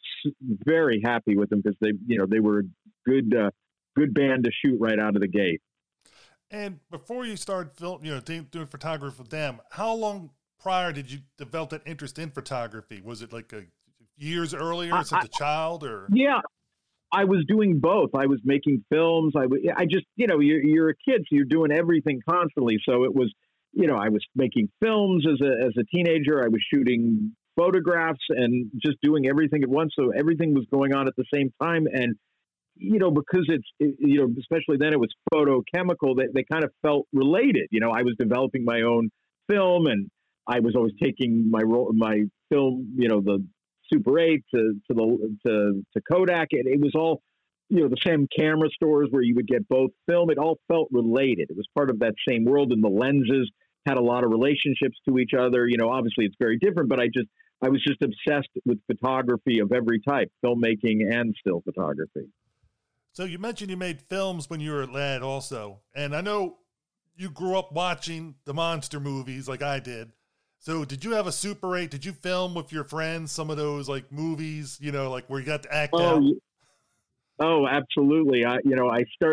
very happy with them because they, you know, they were a good, uh, good band to shoot right out of the gate. And before you started film, you know, doing photography with them, how long prior did you develop that interest in photography? Was it like a years earlier I, since a child, or? Yeah, I was doing both. I was making films. I, I just, you know, you're, you're a kid, so you're doing everything constantly. So it was, you know, I was making films as a, as a teenager. I was shooting photographs and just doing everything at once. So everything was going on at the same time. And, you know, because it's, it, you know, especially then it was photochemical, they, they kind of felt related. You know, I was developing my own film and I was always taking my role, my film, you know, the Super eight to, to the, to, to Kodak. And it was all, you know, the same camera stores where you would get both film. It all felt related. It was part of that same world, and the lenses had a lot of relationships to each other. You know, obviously it's very different, but I just, I was just obsessed with photography of every type, filmmaking and still photography. So you mentioned you made films when you were a lad also. And I know you grew up watching the monster movies like I did. So did you have a Super eight? Did you film with your friends some of those like movies, you know, like where you got to act oh, out? Oh, absolutely. I, you know, I started,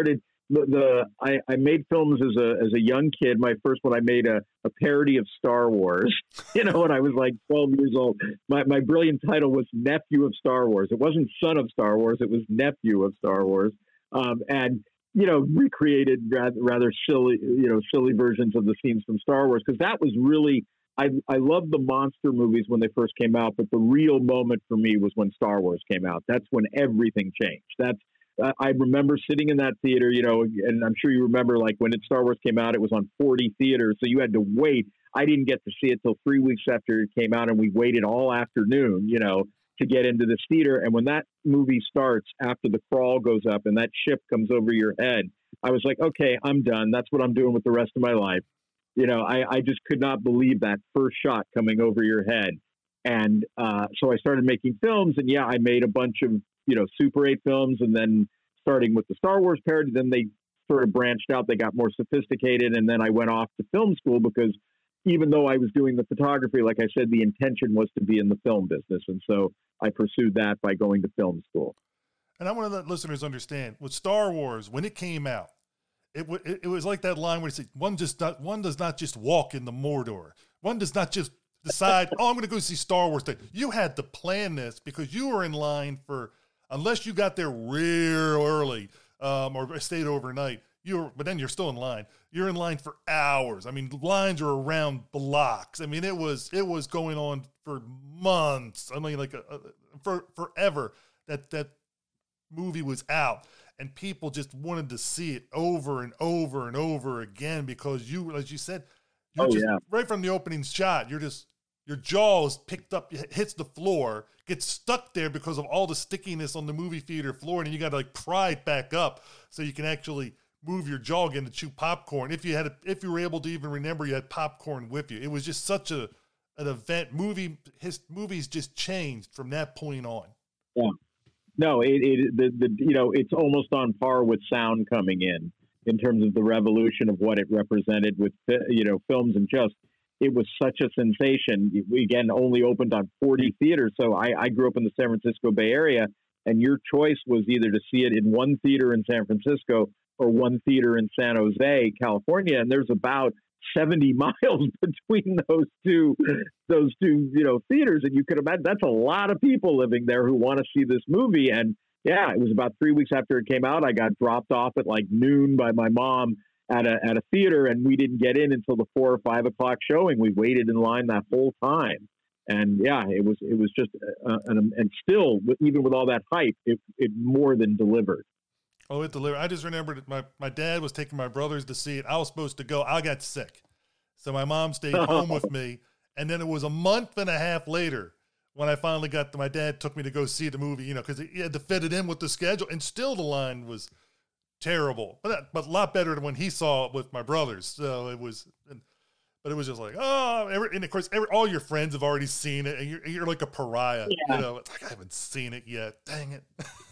the, the I, I made films as a as a young kid. My first one, I made a, a parody of Star Wars. You know, when I was like twelve years old. My my brilliant title was Nephew of Star Wars. It wasn't Son of Star Wars. It was Nephew of Star Wars. Um, and you know, recreated rather, rather silly, you know, silly versions of the scenes from Star Wars, because that was really. I, I loved the monster movies when they first came out, but the real moment for me was when Star Wars came out. That's when everything changed. That's uh, I remember sitting in that theater, you know, and I'm sure you remember, like when it, Star Wars came out, it was on forty theaters, so you had to wait. I didn't get to see it till three weeks after it came out, and we waited all afternoon, you know, to get into this theater. And when that movie starts, after the crawl goes up and that ship comes over your head, I was like, okay, I'm done. That's what I'm doing with the rest of my life. You know, I, I just could not believe that first shot coming over your head. And uh, so I started making films, and yeah, I made a bunch of, you know, Super eight films, and then starting with the Star Wars parody, then they sort of branched out, they got more sophisticated, and then I went off to film school, because even though I was doing the photography, like I said, the intention was to be in the film business. And so I pursued that by going to film school. And I want to let listeners understand, with Star Wars, when it came out, It, w- it was like that line where it said, one just not one does not just walk in the Mordor. One does not just decide, oh, I'm going to go see Star Wars. You had to plan this, because you were in line for, unless you got there real early um, or stayed overnight, you were, but then you're still in line. You're in line for hours. I mean, lines are around blocks. I mean, it was it was going on for months. I mean, like a, a, for forever that that movie was out. And people just wanted to see it over and over and over again, because you, as you said, you're oh, just yeah. right from the opening shot, you're just, your jaw is picked up, hits the floor, gets stuck there because of all the stickiness on the movie theater floor. And you got to like pry it back up so you can actually move your jaw again to chew popcorn. If you had, a, if you were able to even remember you had popcorn with you, it was just such a, an event. Movie, his movies just changed from that point on. Yeah. No, it, it the, the you know, it's almost on par with sound coming in in terms of the revolution of what it represented with, you know, films. And just, it was such a sensation. We, again, only opened on forty theaters. So I, I grew up in the San Francisco Bay Area, and your choice was either to see it in one theater in San Francisco or one theater in San Jose, California. And there's about seventy miles between those two, those two, you know, theaters. And you could imagine that's a lot of people living there who want to see this movie. And yeah, it was about three weeks after it came out. I got dropped off at like noon by my mom at a, at a theater, and we didn't get in until the four or five o'clock showing. We waited in line that whole time. And yeah, it was, it was just, uh, and, and still, even with all that hype, it, it more than delivered. Oh, it delivered. I just remembered my, my dad was taking my brothers to see it. I was supposed to go. I got sick. So my mom stayed home with me. And then it was a month and a half later when I finally got to, my dad took me to go see the movie, you know, because he had to fit it in with the schedule. And still the line was terrible, but, but a lot better than when he saw it with my brothers. So it was, but it was just like, oh, every, and of course, every, all your friends have already seen it. And you're, you're like a pariah. Yeah. You know, it's like, I haven't seen it yet. Dang it.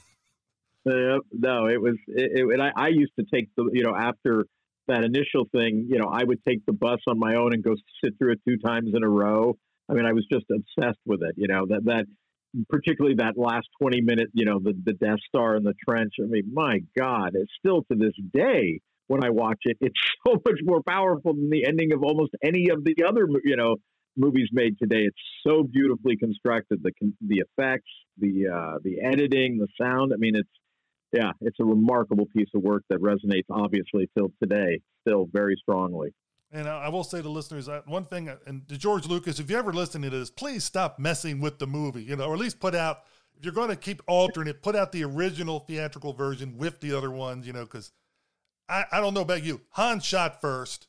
Uh, no, it was, it, it, and I, I used to take the, you know, after that initial thing, you know, I would take the bus on my own and go sit through it two times in a row. I mean, I was just obsessed with it, you know, that, that particularly that last twenty minute, you know, the, the Death Star in the trench. I mean, my God, it's still to this day, when I watch it, it's so much more powerful than the ending of almost any of the other, you know, movies made today. It's so beautifully constructed, the, the effects, the, uh, the editing, the sound. I mean, it's, yeah, it's a remarkable piece of work that resonates, obviously, till today, still very strongly. And I will say to listeners, one thing, and to George Lucas, if you're ever listening to this, please stop messing with the movie, you know, or at least put out, if you're going to keep altering it, put out the original theatrical version with the other ones, you know, because I, I don't know about you. Han shot first.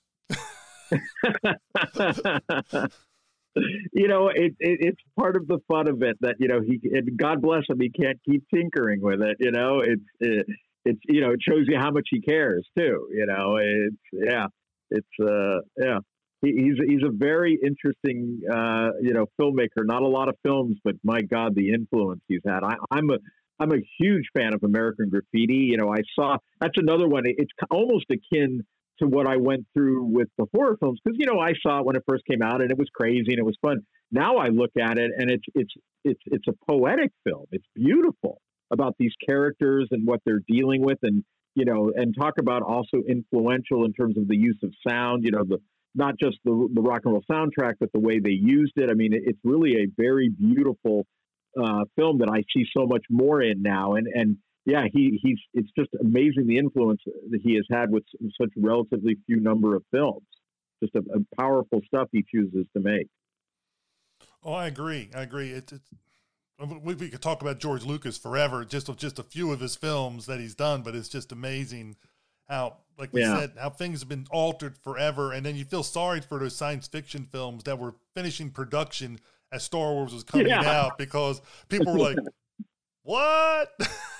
You know, it, it, it's part of the fun of it that, you know, he, and God bless him, he can't keep tinkering with it. You know, it's, it, it's, you know, it shows you how much he cares too. You know, it's, yeah, it's, uh, yeah, he, he's, he's a very interesting, uh, you know, filmmaker, not a lot of films, but my God, the influence he's had. I, I'm a, I'm a huge fan of American Graffiti. You know, I saw, that's another one. It's almost akin to what I went through with the horror films. Cause you know, I saw it when it first came out and it was crazy and it was fun. Now I look at it and it's, it's, it's, it's a poetic film. It's beautiful about these characters and what they're dealing with. And, you know, and talk about also influential in terms of the use of sound, you know, the not just the, the rock and roll soundtrack, but the way they used it. I mean, it, it's really a very beautiful uh, film that I see so much more in now. And, and yeah, he, he's, it's just amazing the influence that he has had with such a relatively few number of films. Just a, a powerful stuff he chooses to make. Oh, I agree. I agree. It's, it's we, we could talk about George Lucas forever, just of just a few of his films that he's done, but it's just amazing how, like we yeah. said, how things have been altered forever. And then you feel sorry for those science fiction films that were finishing production as Star Wars was coming yeah. out, because people were like, what?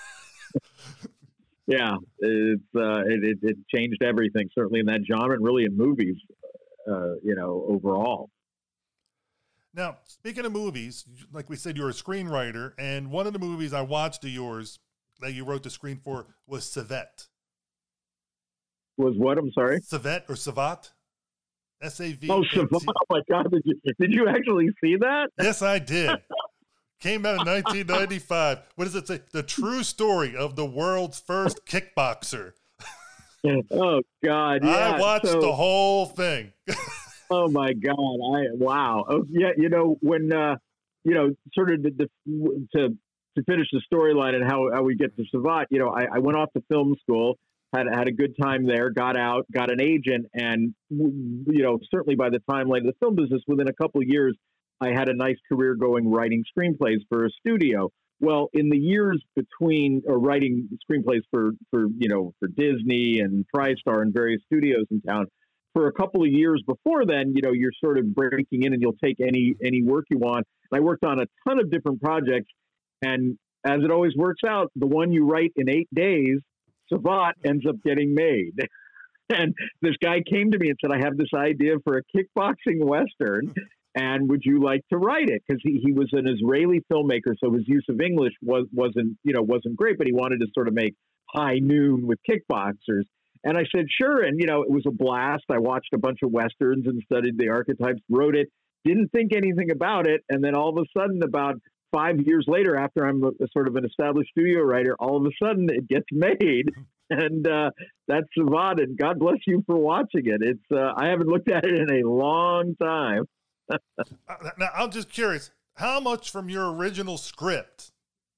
yeah, it's, uh, it, it, it changed everything, certainly in that genre and really in movies, uh, you know, overall. Now, speaking of movies, like we said, you're a screenwriter, and one of the movies I watched of yours that you wrote the screen for was Savette. Was what? I'm sorry? Savette or Savat? S A V. Oh, Savat. Oh, my God. Did you, did you actually see that? Yes, I did. Came out in nineteen ninety-five. What does it say? The true story of the world's first kickboxer. Oh, God. Yeah. I watched so, the whole thing. Oh, my God. I Wow. Oh, yeah, you know, when, uh, you know, sort of to, to, to finish the storyline and how, how we get to Savat, you know, I, I went off to film school. Had had a good time there, got out, got an agent, and, you know, certainly by the time like the film business, within a couple of years, I had a nice career going writing screenplays for a studio. Well, in the years between or writing screenplays for, for, you know, for Disney and TriStar and various studios in town, for a couple of years before then, you know, you're sort of breaking in and you'll take any any work you want. And I worked on a ton of different projects, and as it always works out, the one you write in eight days, Savat, ends up getting made. And this guy came to me and said, I have this idea for a kickboxing Western, and would you like to write it? Because he, he was an Israeli filmmaker, so his use of English was, wasn't, you know, wasn't great, but he wanted to sort of make high noon with kickboxers. And I said, sure. And, you know, it was a blast. I watched a bunch of Westerns and studied the archetypes, wrote it, didn't think anything about it. And then all of a sudden, about five years later, after I'm a, a sort of an established studio writer, all of a sudden it gets made. And uh, that's Savat, and God bless you for watching it. It's uh, I haven't looked at it in a long time. Now, I'm just curious, how much from your original script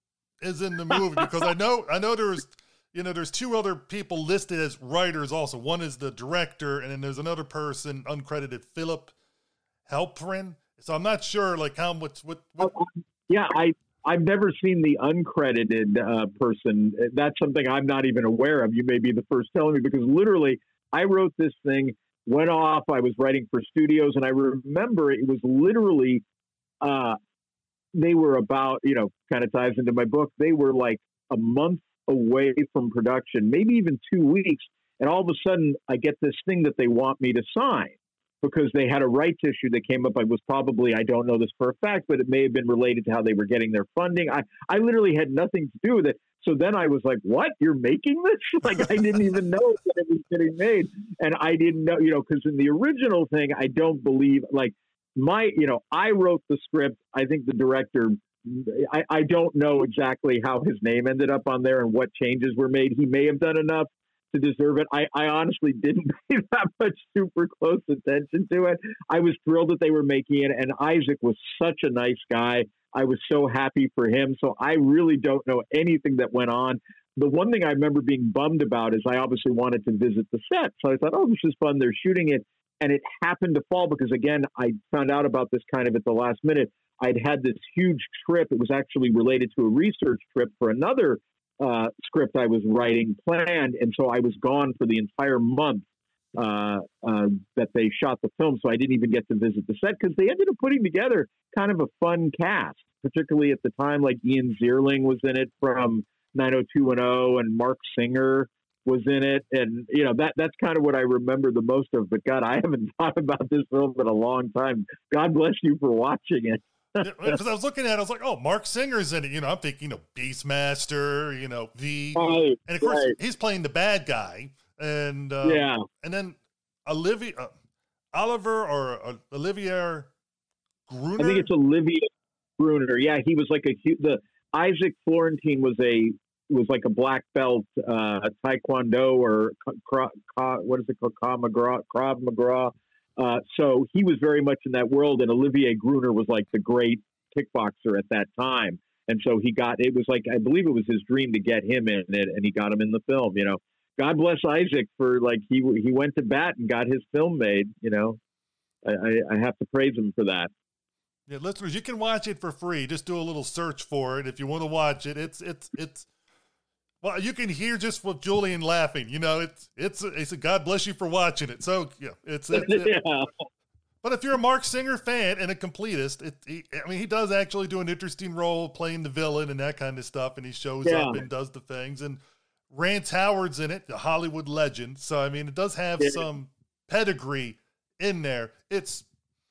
is in the movie? Because I know I know there's, you know, there's two other people listed as writers also. One is the director, and then there's another person, uncredited, Philip Halperin. So I'm not sure, like, how much, what, what oh, yeah, I, I've never seen the uncredited uh, person. That's something I'm not even aware of. You may be the first telling me, because literally I wrote this thing, went off, I was writing for studios, and I remember it was literally, uh, they were about, you know, kind of ties into my book, they were like a month away from production, maybe even two weeks, and all of a sudden I get this thing that they want me to sign, because they had a rights issue that came up. I was probably, I don't know this for a fact, but it may have been related to how they were getting their funding. I, I literally had nothing to do with it. So then I was like, what? You're making this? Like, I didn't even know that it was getting made. And I didn't know, you know, because in the original thing, I don't believe, like, my, you know, I wrote the script. I think the director, I, I don't know exactly how his name ended up on there and what changes were made. He may have done enough to deserve it. I, I honestly didn't pay that much super close attention to it. I was thrilled that they were making it, and Isaac was such a nice guy. I was so happy for him. So I really don't know anything that went on. The one thing I remember being bummed about is I obviously wanted to visit the set. So I thought, oh, this is fun. They're shooting it. And it happened to fall because, again, I found out about this kind of at the last minute. I'd had this huge trip. It was actually related to a research trip for another Uh, script I was writing planned, and so I was gone for the entire month uh, uh, that they shot the film, so I didn't even get to visit the set, because they ended up putting together kind of a fun cast, particularly at the time. Like Ian Zierling was in it from nine oh two one oh, and Mark Singer was in it, and you know that that's kind of what I remember the most of. But God, I haven't thought about this film in a long time. God bless you for watching it. Because I was looking at it, I was like, oh, Mark Singer's in it. You know, I'm thinking, you know, Beastmaster, you know, V. Right, and of course, right. he's playing the bad guy. And uh, yeah. And then Olivia, uh, Oliver or uh, Olivier Gruner? I think it's Olivier Gruner. Yeah, he was like a, the Isaac Florentine was a was like a black belt, uh, Taekwondo or Krav, what is it called, Krav Maga. Krav Maga. Uh, so he was very much in that world, and Olivier Gruner was like the great kickboxer at that time. And so he got, it was like, I believe it was his dream to get him in it, and he got him in the film, you know. God bless Isaac for, like, he he went to bat and got his film made, you know. I, I, I have to praise him for that. Yeah, listeners, you can watch it for free. Just do a little search for it if you want to watch it. It's, it's, it's, well, you can hear just with Julian laughing, you know, it's, it's, it's a God bless you for watching it. So, yeah, it's, it's it, yeah. But if you're a Marc Singer fan and a completist, it, he, I mean, he does actually do an interesting role playing the villain and that kind of stuff. And he shows yeah. up and does the things. And Rance Howard's in it, the Hollywood legend. So, I mean, it does have yeah. some pedigree in there. It's,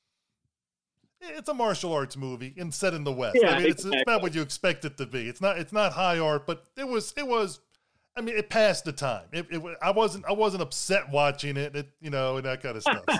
it's a martial arts movie and set in the West. Yeah, I mean, it's, exactly. it's not what you expect it to be. It's not, it's not high art, but it was, it was, I mean, it passed the time. It, it I wasn't, I wasn't upset watching it, it you know, and that kind of stuff.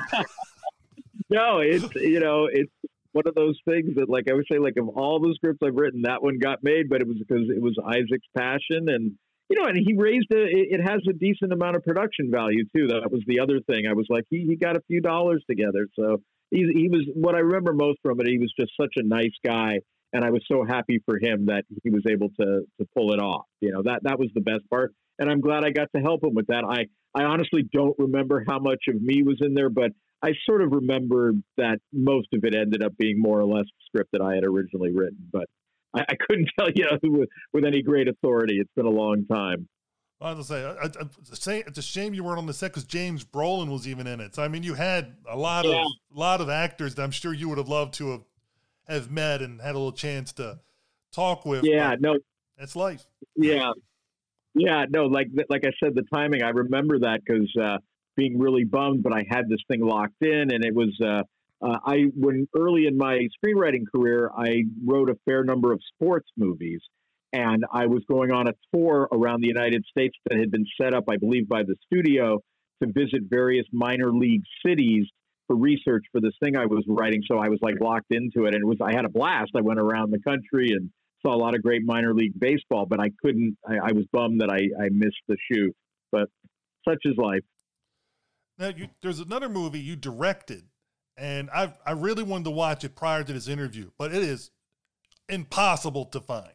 No, it's, you know, it's one of those things that, like I would say, like of all the scripts I've written, that one got made, but it was because it was Isaac's passion. And, you know, and he raised a, it has a decent amount of production value too. That was the other thing. I was like, he, he got a few dollars together. So he, he was, what I remember most from it, he was just such a nice guy. And I was so happy for him that he was able to, to pull it off. You know, that, that was the best part. And I'm glad I got to help him with that. I, I honestly don't remember how much of me was in there, but I sort of remember that most of it ended up being more or less the script that I had originally written, but I, I couldn't tell you with, with any great authority. It's been a long time. I was going to say, it's a shame you weren't on the set because James Brolin was even in it. So, I mean, you had a lot yeah. of a lot of actors that I'm sure you would have loved to have, have met and had a little chance to talk with. Yeah, no. That's life. Yeah. Yeah, no, like like I said, the timing, I remember that because uh, being really bummed, but I had this thing locked in, and it was uh, uh, I when early in my screenwriting career, I wrote a fair number of sports movies, and I was going on a tour around the United States that had been set up, I believe, by the studio to visit various minor league cities for research for this thing I was writing. So I was like locked into it, and it was I had a blast. I went around the country and saw a lot of great minor league baseball, but I couldn't. I, I was bummed that I, I missed the shoot, but such is life. Now, you, there's another movie you directed, and I I really wanted to watch it prior to this interview, but it is impossible to find.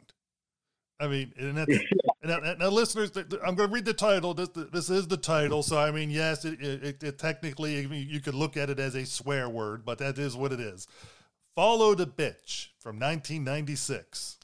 I mean, and that's, and now, now, listeners, I'm going to read the title. This this is the title, so I mean, yes, it, it, it technically you could look at it as a swear word, but that is what it is. Follow the Bitch from nineteen ninety-six.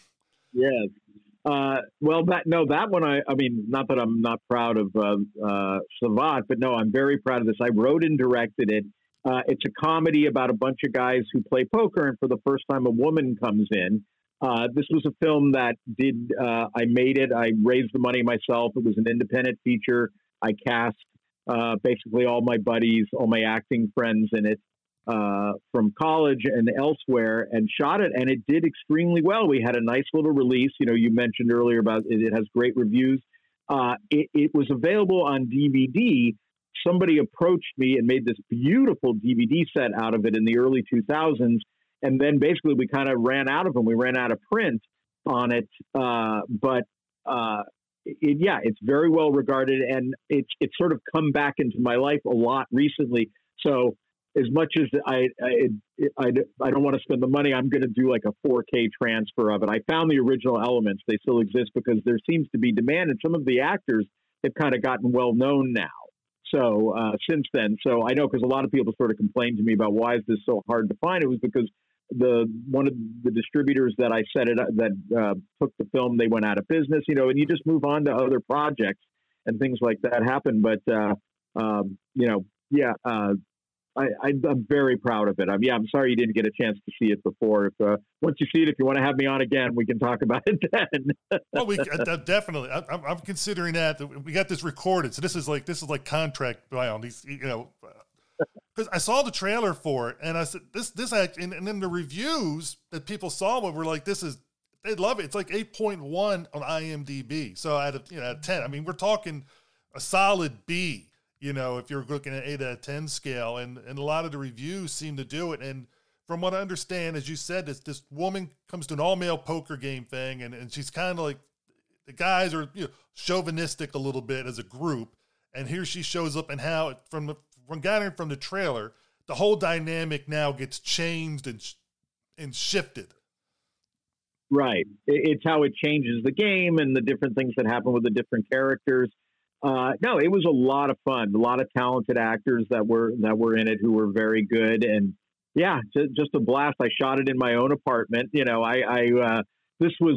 Yes. Uh, well, that no, that one, I, I mean, not that I'm not proud of uh, uh, Savant, but no, I'm very proud of this. I wrote and directed it. Uh, it's a comedy about a bunch of guys who play poker, and for the first time, a woman comes in. Uh, this was a film that did, uh, I made it. I raised the money myself. It was an independent feature. I cast uh, basically all my buddies, all my acting friends in it. Uh, from college and elsewhere, and shot it, and it did extremely well. We had a nice little release. You know, you mentioned earlier about it, it has great reviews. Uh, it, it was available on D V D. Somebody approached me and made this beautiful D V D set out of it in the early two thousands, and then basically we kind of ran out of them. We ran out of print on it, uh, but uh, it, yeah, it's very well regarded, and it's it's sort of come back into my life a lot recently. So as much as I, I, I, I don't want to spend the money, I'm going to do like a four K transfer of it. I found the original elements. They still exist because there seems to be demand, and some of the actors have kind of gotten well known now. So uh, since then, so I know because a lot of people sort of complained to me about why is this so hard to find. It was because the one of the distributors that I set it up, that uh, took the film, they went out of business, you know, and you just move on to other projects and things like that happen. But, uh, um, you know, yeah, uh, I, I'm very proud of it. I'm, yeah, I'm sorry you didn't get a chance to see it before. If uh, once you see it, if you want to have me on again, we can talk about it then. Well, we uh, definitely. I, I'm, I'm considering that we got this recorded, so this is like this is like contract by on these, you know, because I saw the trailer for it, and I said this this act, and, and then the reviews that people saw were like, this is they love it. It's like eight point one on IMDb. So out of you know out of ten, I mean, we're talking a solid B. You know, if you're looking at eight out of ten scale, and, and a lot of the reviews seem to do it. And from what I understand, as you said, this, this woman comes to an all male poker game thing, and, and she's kind of like, the guys are, you know, chauvinistic a little bit as a group. And here she shows up, and how from the, from gathering from the trailer, the whole dynamic now gets changed and, and shifted. Right. It's how it changes the game and the different things that happen with the different characters. Uh, no, it was a lot of fun. A lot of talented actors that were that were in it who were very good, and yeah, just, just a blast. I shot it in my own apartment. You know, I, I uh, this was,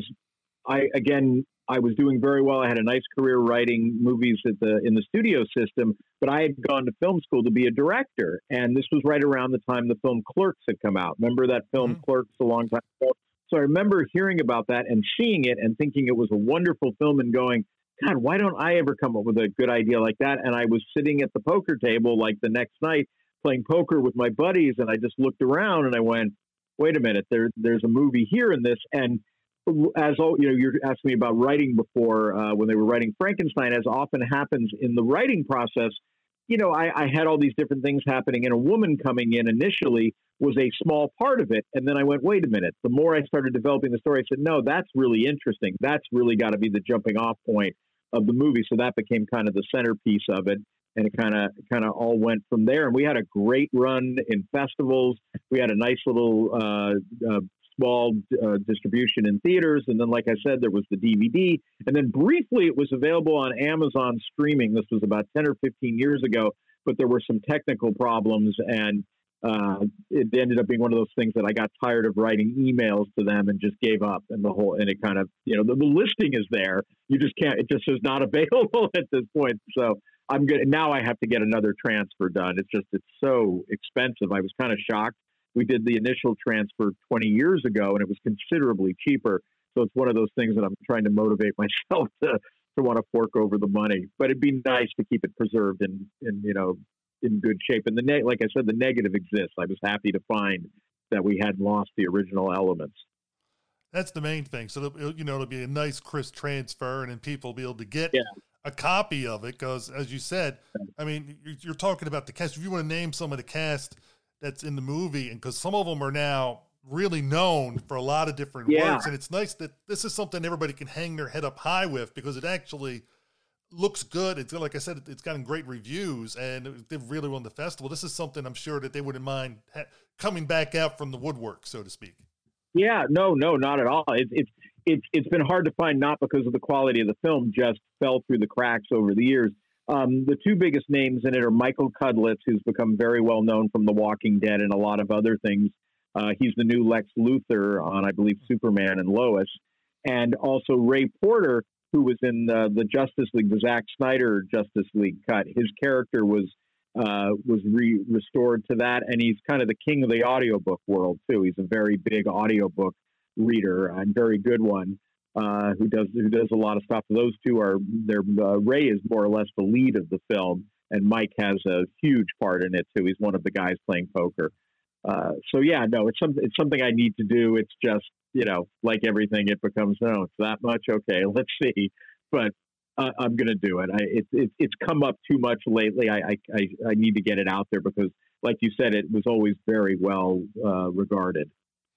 I again, I was doing very well. I had a nice career writing movies at the in the studio system, but I had gone to film school to be a director, and this was right around the time the film Clerks had come out. Remember that film mm-hmm. Clerks a long time ago? So I remember hearing about that and seeing it and thinking it was a wonderful film and going, God, why don't I ever come up with a good idea like that? And I was sitting at the poker table like the next night playing poker with my buddies, and I just looked around and I went, wait a minute, there, there's a movie here in this. And as all, you know, you're asking me about writing before, uh, when they were writing Frankenstein, as often happens in the writing process, you know, I, I had all these different things happening, and a woman coming in initially was a small part of it. And then I went, wait a minute. The more I started developing the story, I said, no, that's really interesting. That's really got to be the jumping off point of the movie. So that became kind of the centerpiece of it. And it kind of kind of all went from there. And we had a great run in festivals. We had a nice little uh, uh, small uh, distribution in theaters. And then, like I said, there was the D V D. And then briefly it was available on Amazon streaming. This was about ten or fifteen years ago. But there were some technical problems, and Uh, it ended up being one of those things that I got tired of writing emails to them and just gave up. And the whole, and it kind of, you know, the, the listing is there. You just can't, it just is not available at this point. So I'm good. Now I have to get another transfer done. It's just, it's so expensive. I was kind of shocked. We did the initial transfer twenty years ago, and it was considerably cheaper. So it's one of those things that I'm trying to motivate myself to, to want to fork over the money, but it'd be nice to keep it preserved in, in, you know, in good shape. And the ne- like I said, the negative exists. I was happy to find that we hadn't lost the original elements. That's the main thing. So, you know, it'll be a nice, crisp transfer, and then people will be able to get yeah. a copy of it. Because, as you said, I mean, you're, you're talking about the cast. If you want to name some of the cast that's in the movie, and because some of them are now really known for a lot of different yeah. works, and it's nice that this is something everybody can hang their head up high with, because it actually looks good. It's like I said, it's gotten great reviews, and they've really won the festival. This is something I'm sure that they wouldn't mind ha- coming back out from the woodwork, so to speak. Yeah, no, no, not at all. It's it's it's it's been hard to find, not because of the quality of the film, just fell through the cracks over the years. Um, the two biggest names in it are Michael Cudlitz, who's become very well known from The Walking Dead and a lot of other things. Uh, he's the new Lex Luthor on, I believe, Superman and Lois, and also Ray Porter, who was in the, the Justice League, the Zack Snyder Justice League cut. His character was uh, was re- restored to that, and he's kind of the king of the audiobook world, too. He's a very big audiobook reader, and very good one, uh, who does who does a lot of stuff. Those two are, their uh, Ray is more or less the lead of the film, and Mike has a huge part in it, too. He's one of the guys playing poker. Uh, so, yeah, no, it's, some, it's something I need to do. It's just, you know, like everything, it becomes, no, it's that much. Okay, let's see. But uh, I'm going to do it. I, it, it. It's come up too much lately. I, I, I, I need to get it out there because, like you said, it was always very well uh, regarded.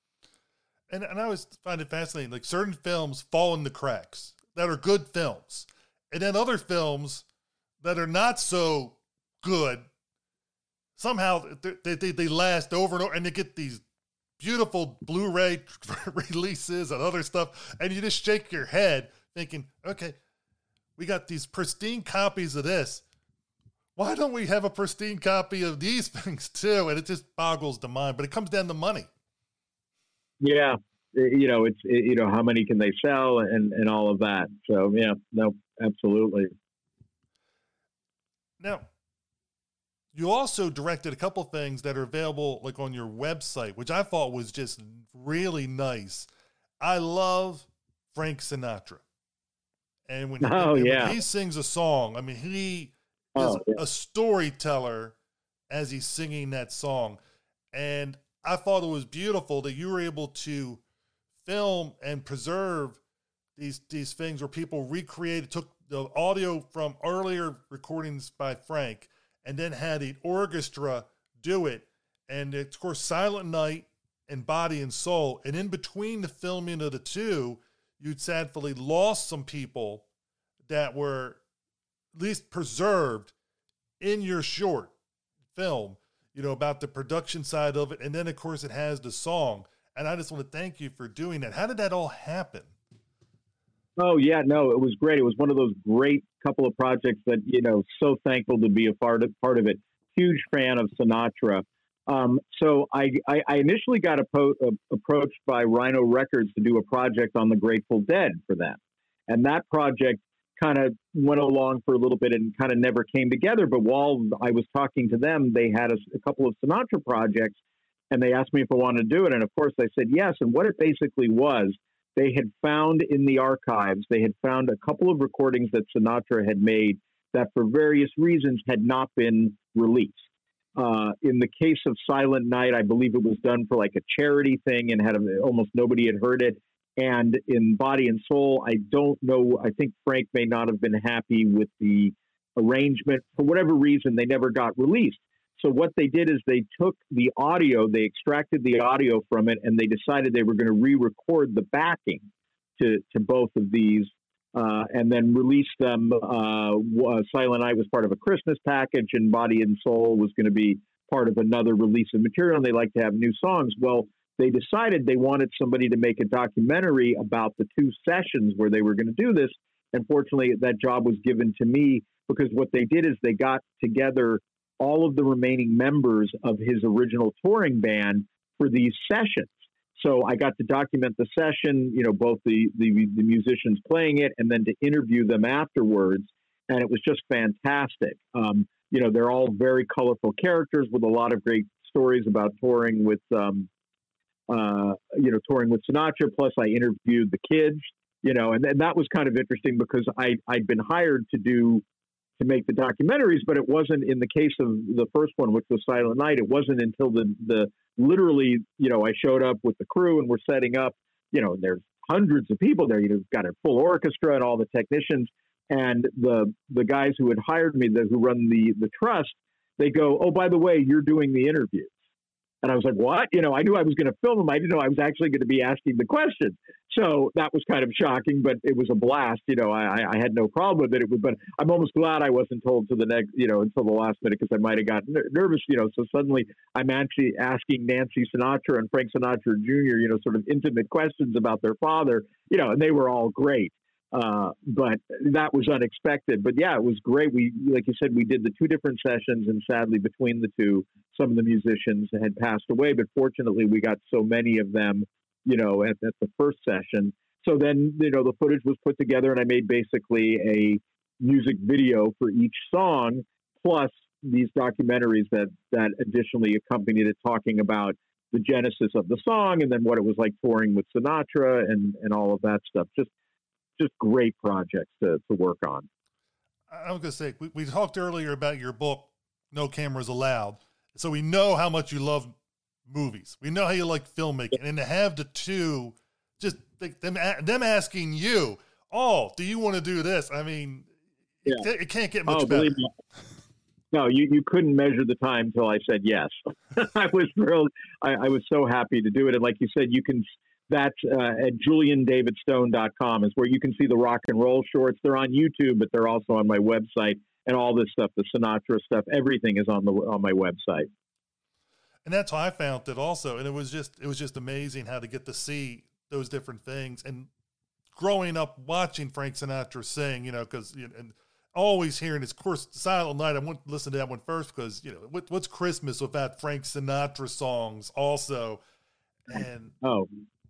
And, and I always find it fascinating. Like, certain films fall in the cracks that are good films. And then other films that are not so good, somehow they, they, they last over and over, and they get these beautiful Blu-ray releases and other stuff, and you just shake your head thinking, okay, we got these pristine copies of this. Why don't we have a pristine copy of these things too? And it just boggles the mind, but it comes down to money. Yeah. You know, it's, it, you know, how many can they sell and, and all of that. So yeah, no, absolutely. Now, you also directed a couple things that are available like on your website, which I thought was just really nice. I love Frank Sinatra. And when, oh, and yeah. when he sings a song, I mean, he oh, is yeah. a storyteller as he's singing that song. And I thought it was beautiful that you were able to film and preserve these, these things where people recreated, took the audio from earlier recordings by Frank, and then had the orchestra do it. And of course, Silent Night and Body and Soul. And in between the filming of the two, you'd sadly lost some people that were at least preserved in your short film, you know, about the production side of it. And then, of course, it has the song. And I just want to thank you for doing that. How did that all happen? Oh, yeah, no, it was great. It was one of those great couple of projects that, you know, so thankful to be a part of, part of it. Huge fan of Sinatra. Um, so I, I, I initially got appo- uh, approached by Rhino Records to do a project on the Grateful Dead for them. And that project kind of went along for a little bit and kind of never came together. But while I was talking to them, they had a, a couple of Sinatra projects, and they asked me if I wanted to do it. And of course I said yes. And what it basically was, they had found in the archives, they had found a couple of recordings that Sinatra had made that for various reasons had not been released. Uh, in the case of Silent Night, I believe it was done for like a charity thing and had a, almost nobody had heard it. And in Body and Soul, I don't know. I think Frank may not have been happy with the arrangement. For whatever reason, they never got released. So what they did is they took the audio, they extracted the audio from it, and they decided they were going to re-record the backing to, to both of these uh, and then release them. Uh, Silent Night was part of a Christmas package, and Body and Soul was going to be part of another release of material, and they like to have new songs. Well, they decided they wanted somebody to make a documentary about the two sessions where they were going to do this. And fortunately, that job was given to me, because what they did is they got together all of the remaining members of his original touring band for these sessions. So I got to document the session, you know, both the, the, the musicians playing it and then to interview them afterwards. And it was just fantastic. Um, you know, they're all very colorful characters with a lot of great stories about touring with, um, uh, you know, touring with Sinatra. Plus I interviewed the kids, you know, and, and that was kind of interesting because I, I'd been hired to do to make the documentaries, but it wasn't in the case of the first one, which was Silent Night. It wasn't until the, the literally, you know, I showed up with the crew and we're setting up, you know, there's hundreds of people there. You've got a full orchestra and all the technicians, and the, the guys who had hired me, the, who run the, the trust, they go, oh, by the way, you're doing the interviews. And I was like, what? You know, I knew I was going to film them. I didn't know I was actually going to be asking the questions. So that was kind of shocking, but it was a blast. You know, I, I had no problem with it. It was, but I'm almost glad I wasn't told to the next, you know, until the last minute, because I might have gotten nervous, you know. So suddenly I'm actually asking Nancy Sinatra and Frank Sinatra Junior, you know, sort of intimate questions about their father, you know, and they were all great. Uh, but that was unexpected. But yeah, it was great. We, like you said, we did the two different sessions, and sadly between the two, some of the musicians had passed away, but fortunately we got so many of them, you know, at, at the first session. So then, you know, the footage was put together, and I made basically a music video for each song, plus these documentaries that, that additionally accompanied it, talking about the genesis of the song and then what it was like touring with Sinatra and, and all of that stuff. Just, just great projects to, to work on. I was going to say, we, we talked earlier about your book, No Cameras Allowed. So we know how much you love movies. We know how you like filmmaking. And to have the two, just like them, them asking you, oh, do you want to do this? I mean, yeah. it, it can't get much oh, better. Believe me. No, you, you couldn't measure the time until I said yes. I was thrilled. I, I was so happy to do it. And like you said, you can... That's uh, at julian david stone dot com is where you can see the rock and roll shorts. They're on YouTube, but they're also on my website, and all this stuff, the Sinatra stuff, everything is on the on my website. And that's how I found it also. And it was just it was just amazing how to get to see those different things. And growing up watching Frank Sinatra sing, you know, because you know, and always hearing his, of course, Silent Night. I want to listen to that one first because you know what, what's Christmas without Frank Sinatra songs also. And oh.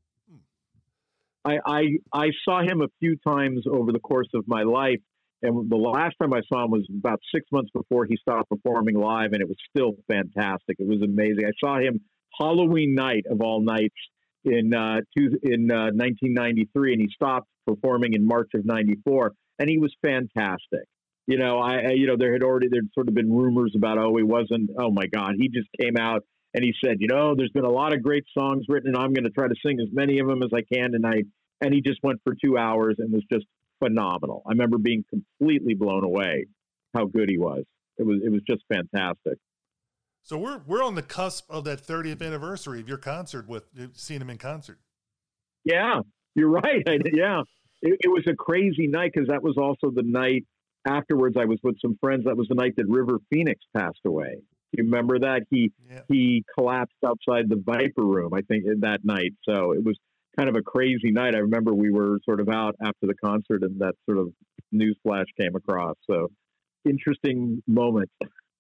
I, I I saw him a few times over the course of my life, and the last time I saw him was about six months before he stopped performing live, and it was still fantastic. It was amazing. I saw him Halloween night of all nights in uh, two, in uh, nineteen ninety-three, and he stopped performing in March of ninety-four, and he was fantastic. You know, I, I you know there had already there'd sort of been rumors about oh he wasn't oh my God, he just came out. And he said, you know, there's been a lot of great songs written, and I'm going to try to sing as many of them as I can tonight. And he just went for two hours and was just phenomenal. I remember being completely blown away how good he was. It was it was just fantastic. So we're we're on the cusp of that thirtieth anniversary of your concert with seeing him in concert. Yeah, You're right. I, yeah. It, it was a crazy night because that was also the night afterwards. I was with some friends. That was the night that River Phoenix passed away. You remember that? He Yeah. he collapsed outside the Viper Room, I think, that night. So it was kind of a crazy night. I remember we were sort of out after the concert and that sort of news flash came across. So interesting moment.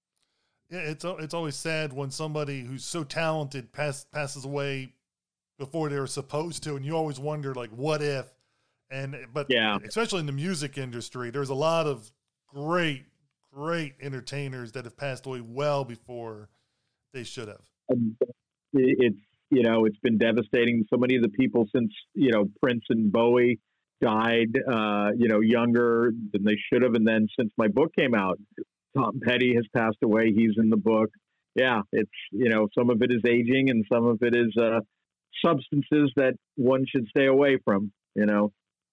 Yeah, it's it's always sad when somebody who's so talented pass, passes away before they were supposed to, and you always wonder, like, what if? And but Yeah. especially in the music industry, there's a lot of great, great entertainers that have passed away well before they should have. And it's, you know, it's been devastating. So many of the people since, you know, Prince and Bowie died, uh, you know, younger than they should have. And then since my book came out, Tom Petty has passed away. He's in the book. Yeah, it's, you know, some of it is aging and some of it is uh, substances that one should stay away from, you know.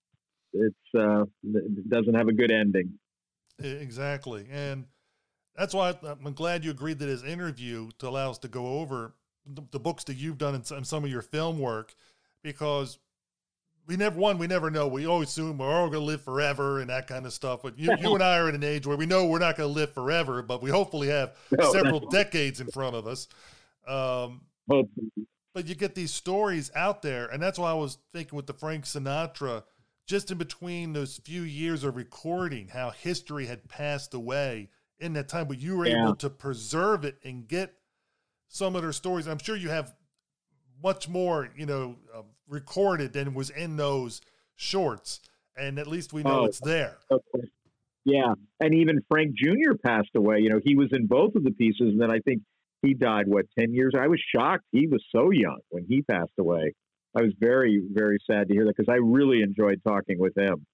It's uh, it doesn't have a good ending. Exactly. And that's why I'm glad you agreed to this interview to allow us to go over the, the books that you've done and some, some of your film work, because we never, one, we never know. We always assume we're all going to live forever and that kind of stuff. But you, you and I are at an age where we know we're not going to live forever, but we hopefully have No, several no. decades in front of us. Um, Hopefully. but you get these stories out there. And that's why I was thinking with the Frank Sinatra, just in between those few years of recording, how history had passed away in that time, but you were Yeah. able to preserve it and get some of their stories. I'm sure you have much more, you know, uh, recorded than was in those shorts. And at least we know Oh. it's there. Okay. Yeah. And even Frank Junior passed away. You know, he was in both of the pieces. And then I think he died, what, ten years? I was shocked. He was so young when he passed away. I was very, very sad to hear that because I really enjoyed talking with him.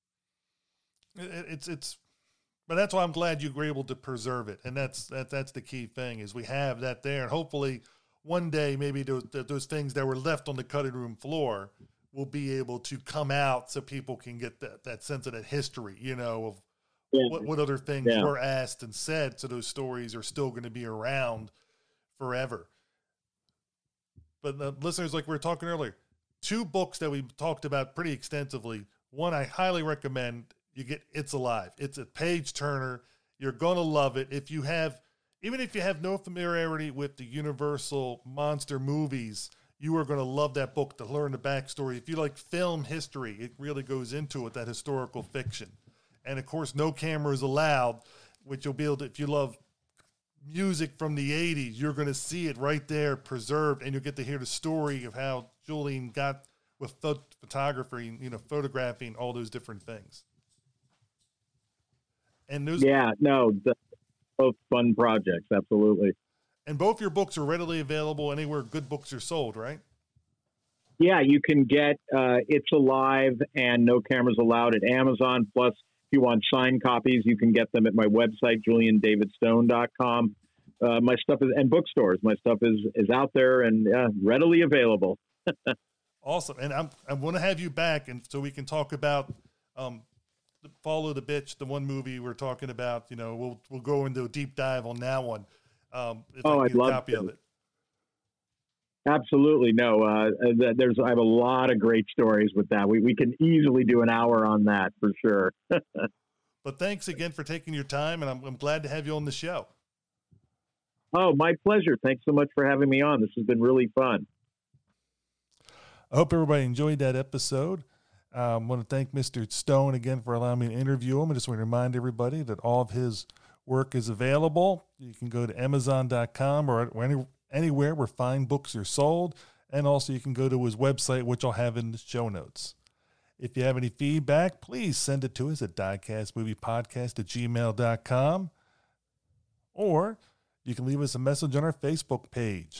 It, it's, it's, but that's why I'm glad you were able to preserve it. And that's, that, that's the key thing is we have that there. And hopefully one day, maybe those, those things that were left on the cutting room floor will be able to come out so people can get that, that sense of that history, you know, of Yeah. what, what other things Yeah. were asked and said. So those stories are still going to be around forever. But the listeners, like we were talking earlier, two books that we talked about pretty extensively. One I highly recommend. You get It's Alive. It's a page turner. You're going to love it. If you have, even if you have no familiarity with the Universal monster movies, you are going to love that book to learn the backstory. If you like film history, it really goes into it, that historical fiction. And of course, No Cameras Allowed, which you'll be able to, if you love music from the eighties, you're going to see it right there preserved, and you'll get to hear the story of how Julian got with pho- photography, you know, photographing all those different things. And those, Yeah, no, the, both fun projects. Absolutely. and both your books are readily available anywhere good books are sold, right? Yeah, you can get uh, It's Alive and No Cameras Allowed at Amazon. Plus, if you want signed copies, you can get them at my website, julian david stone dot com. Uh, my stuff is, and bookstores. My stuff is, is out there and uh, readily available. Awesome. And I'm, I'm going to have you back, and so we can talk about um, the Follow the Bitch, the one movie we're talking about. You know, we'll we'll go into a deep dive on that one. Um, if Oh, I I'd can get a love copy to. of it. Absolutely. No, uh, there's, I have a lot of great stories with that. We, we can easily do an hour on that for sure. But thanks again for taking your time, and I'm, I'm glad to have you on the show. Oh, my pleasure. Thanks so much for having me on. This has been really fun. I hope everybody enjoyed that episode. I um, want to thank Mister Stone again for allowing me to interview him. I just want to remind everybody that all of his work is available. You can go to amazon dot com or any, anywhere where fine books are sold. And also you can go to his website, which I'll have in the show notes. If you have any feedback, please send it to us at diecastmoviepodcast at gmail dot com. Or you can leave us a message on our Facebook page.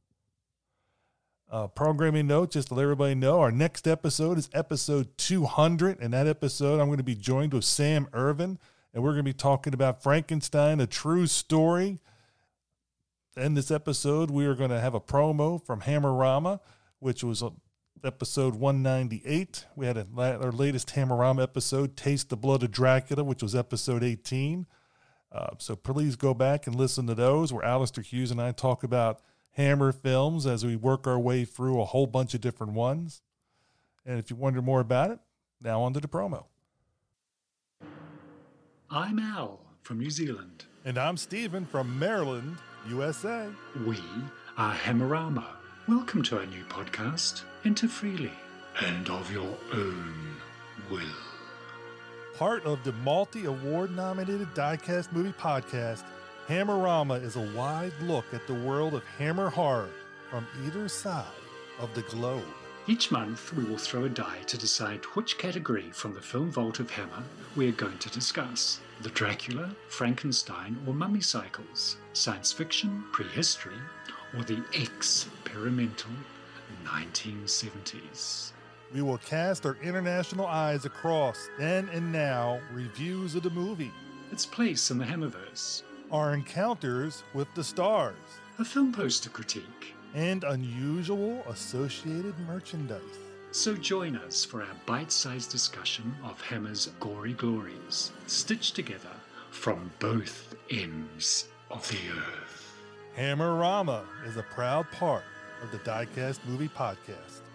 Uh, programming note, just to let everybody know, our next episode is episode two hundred. And that episode, I'm going to be joined with Sam Irvin, and we're going to be talking about Frankenstein, a true story. In this episode, we are going to have a promo from Hammerama, which was episode one ninety-eight. We had a, our latest Hammerama episode, Taste the Blood of Dracula, which was episode eighteen. Uh, so please go back and listen to those, where Alistair Hughes and I talk about Hammer films as we work our way through a whole bunch of different ones. And if you wonder more about it, now on to the promo. I'm Al from New Zealand. And I'm Stephen from Maryland, U S A. We are Hammerama. Welcome to our new podcast, Enter Freely and of Your Own Will. Part of the multi-award nominated Diecast Movie Podcast, Hammerama is a wide look at the world of Hammer horror from either side of the globe. Each month, we will throw a die to decide which category from the film vault of Hammer we are going to discuss. The Dracula, Frankenstein, or Mummy cycles, science fiction, prehistory, or the experimental nineteen seventies. We will cast our international eyes across then and now reviews of the movie, Its place in the Hammerverse, our encounters with the stars, a film poster critique. and unusual associated merchandise. So join us for our bite-sized discussion of Hammer's gory glories, stitched together from both ends of the earth. Hammerama is a proud part of the Diecast Movie Podcast.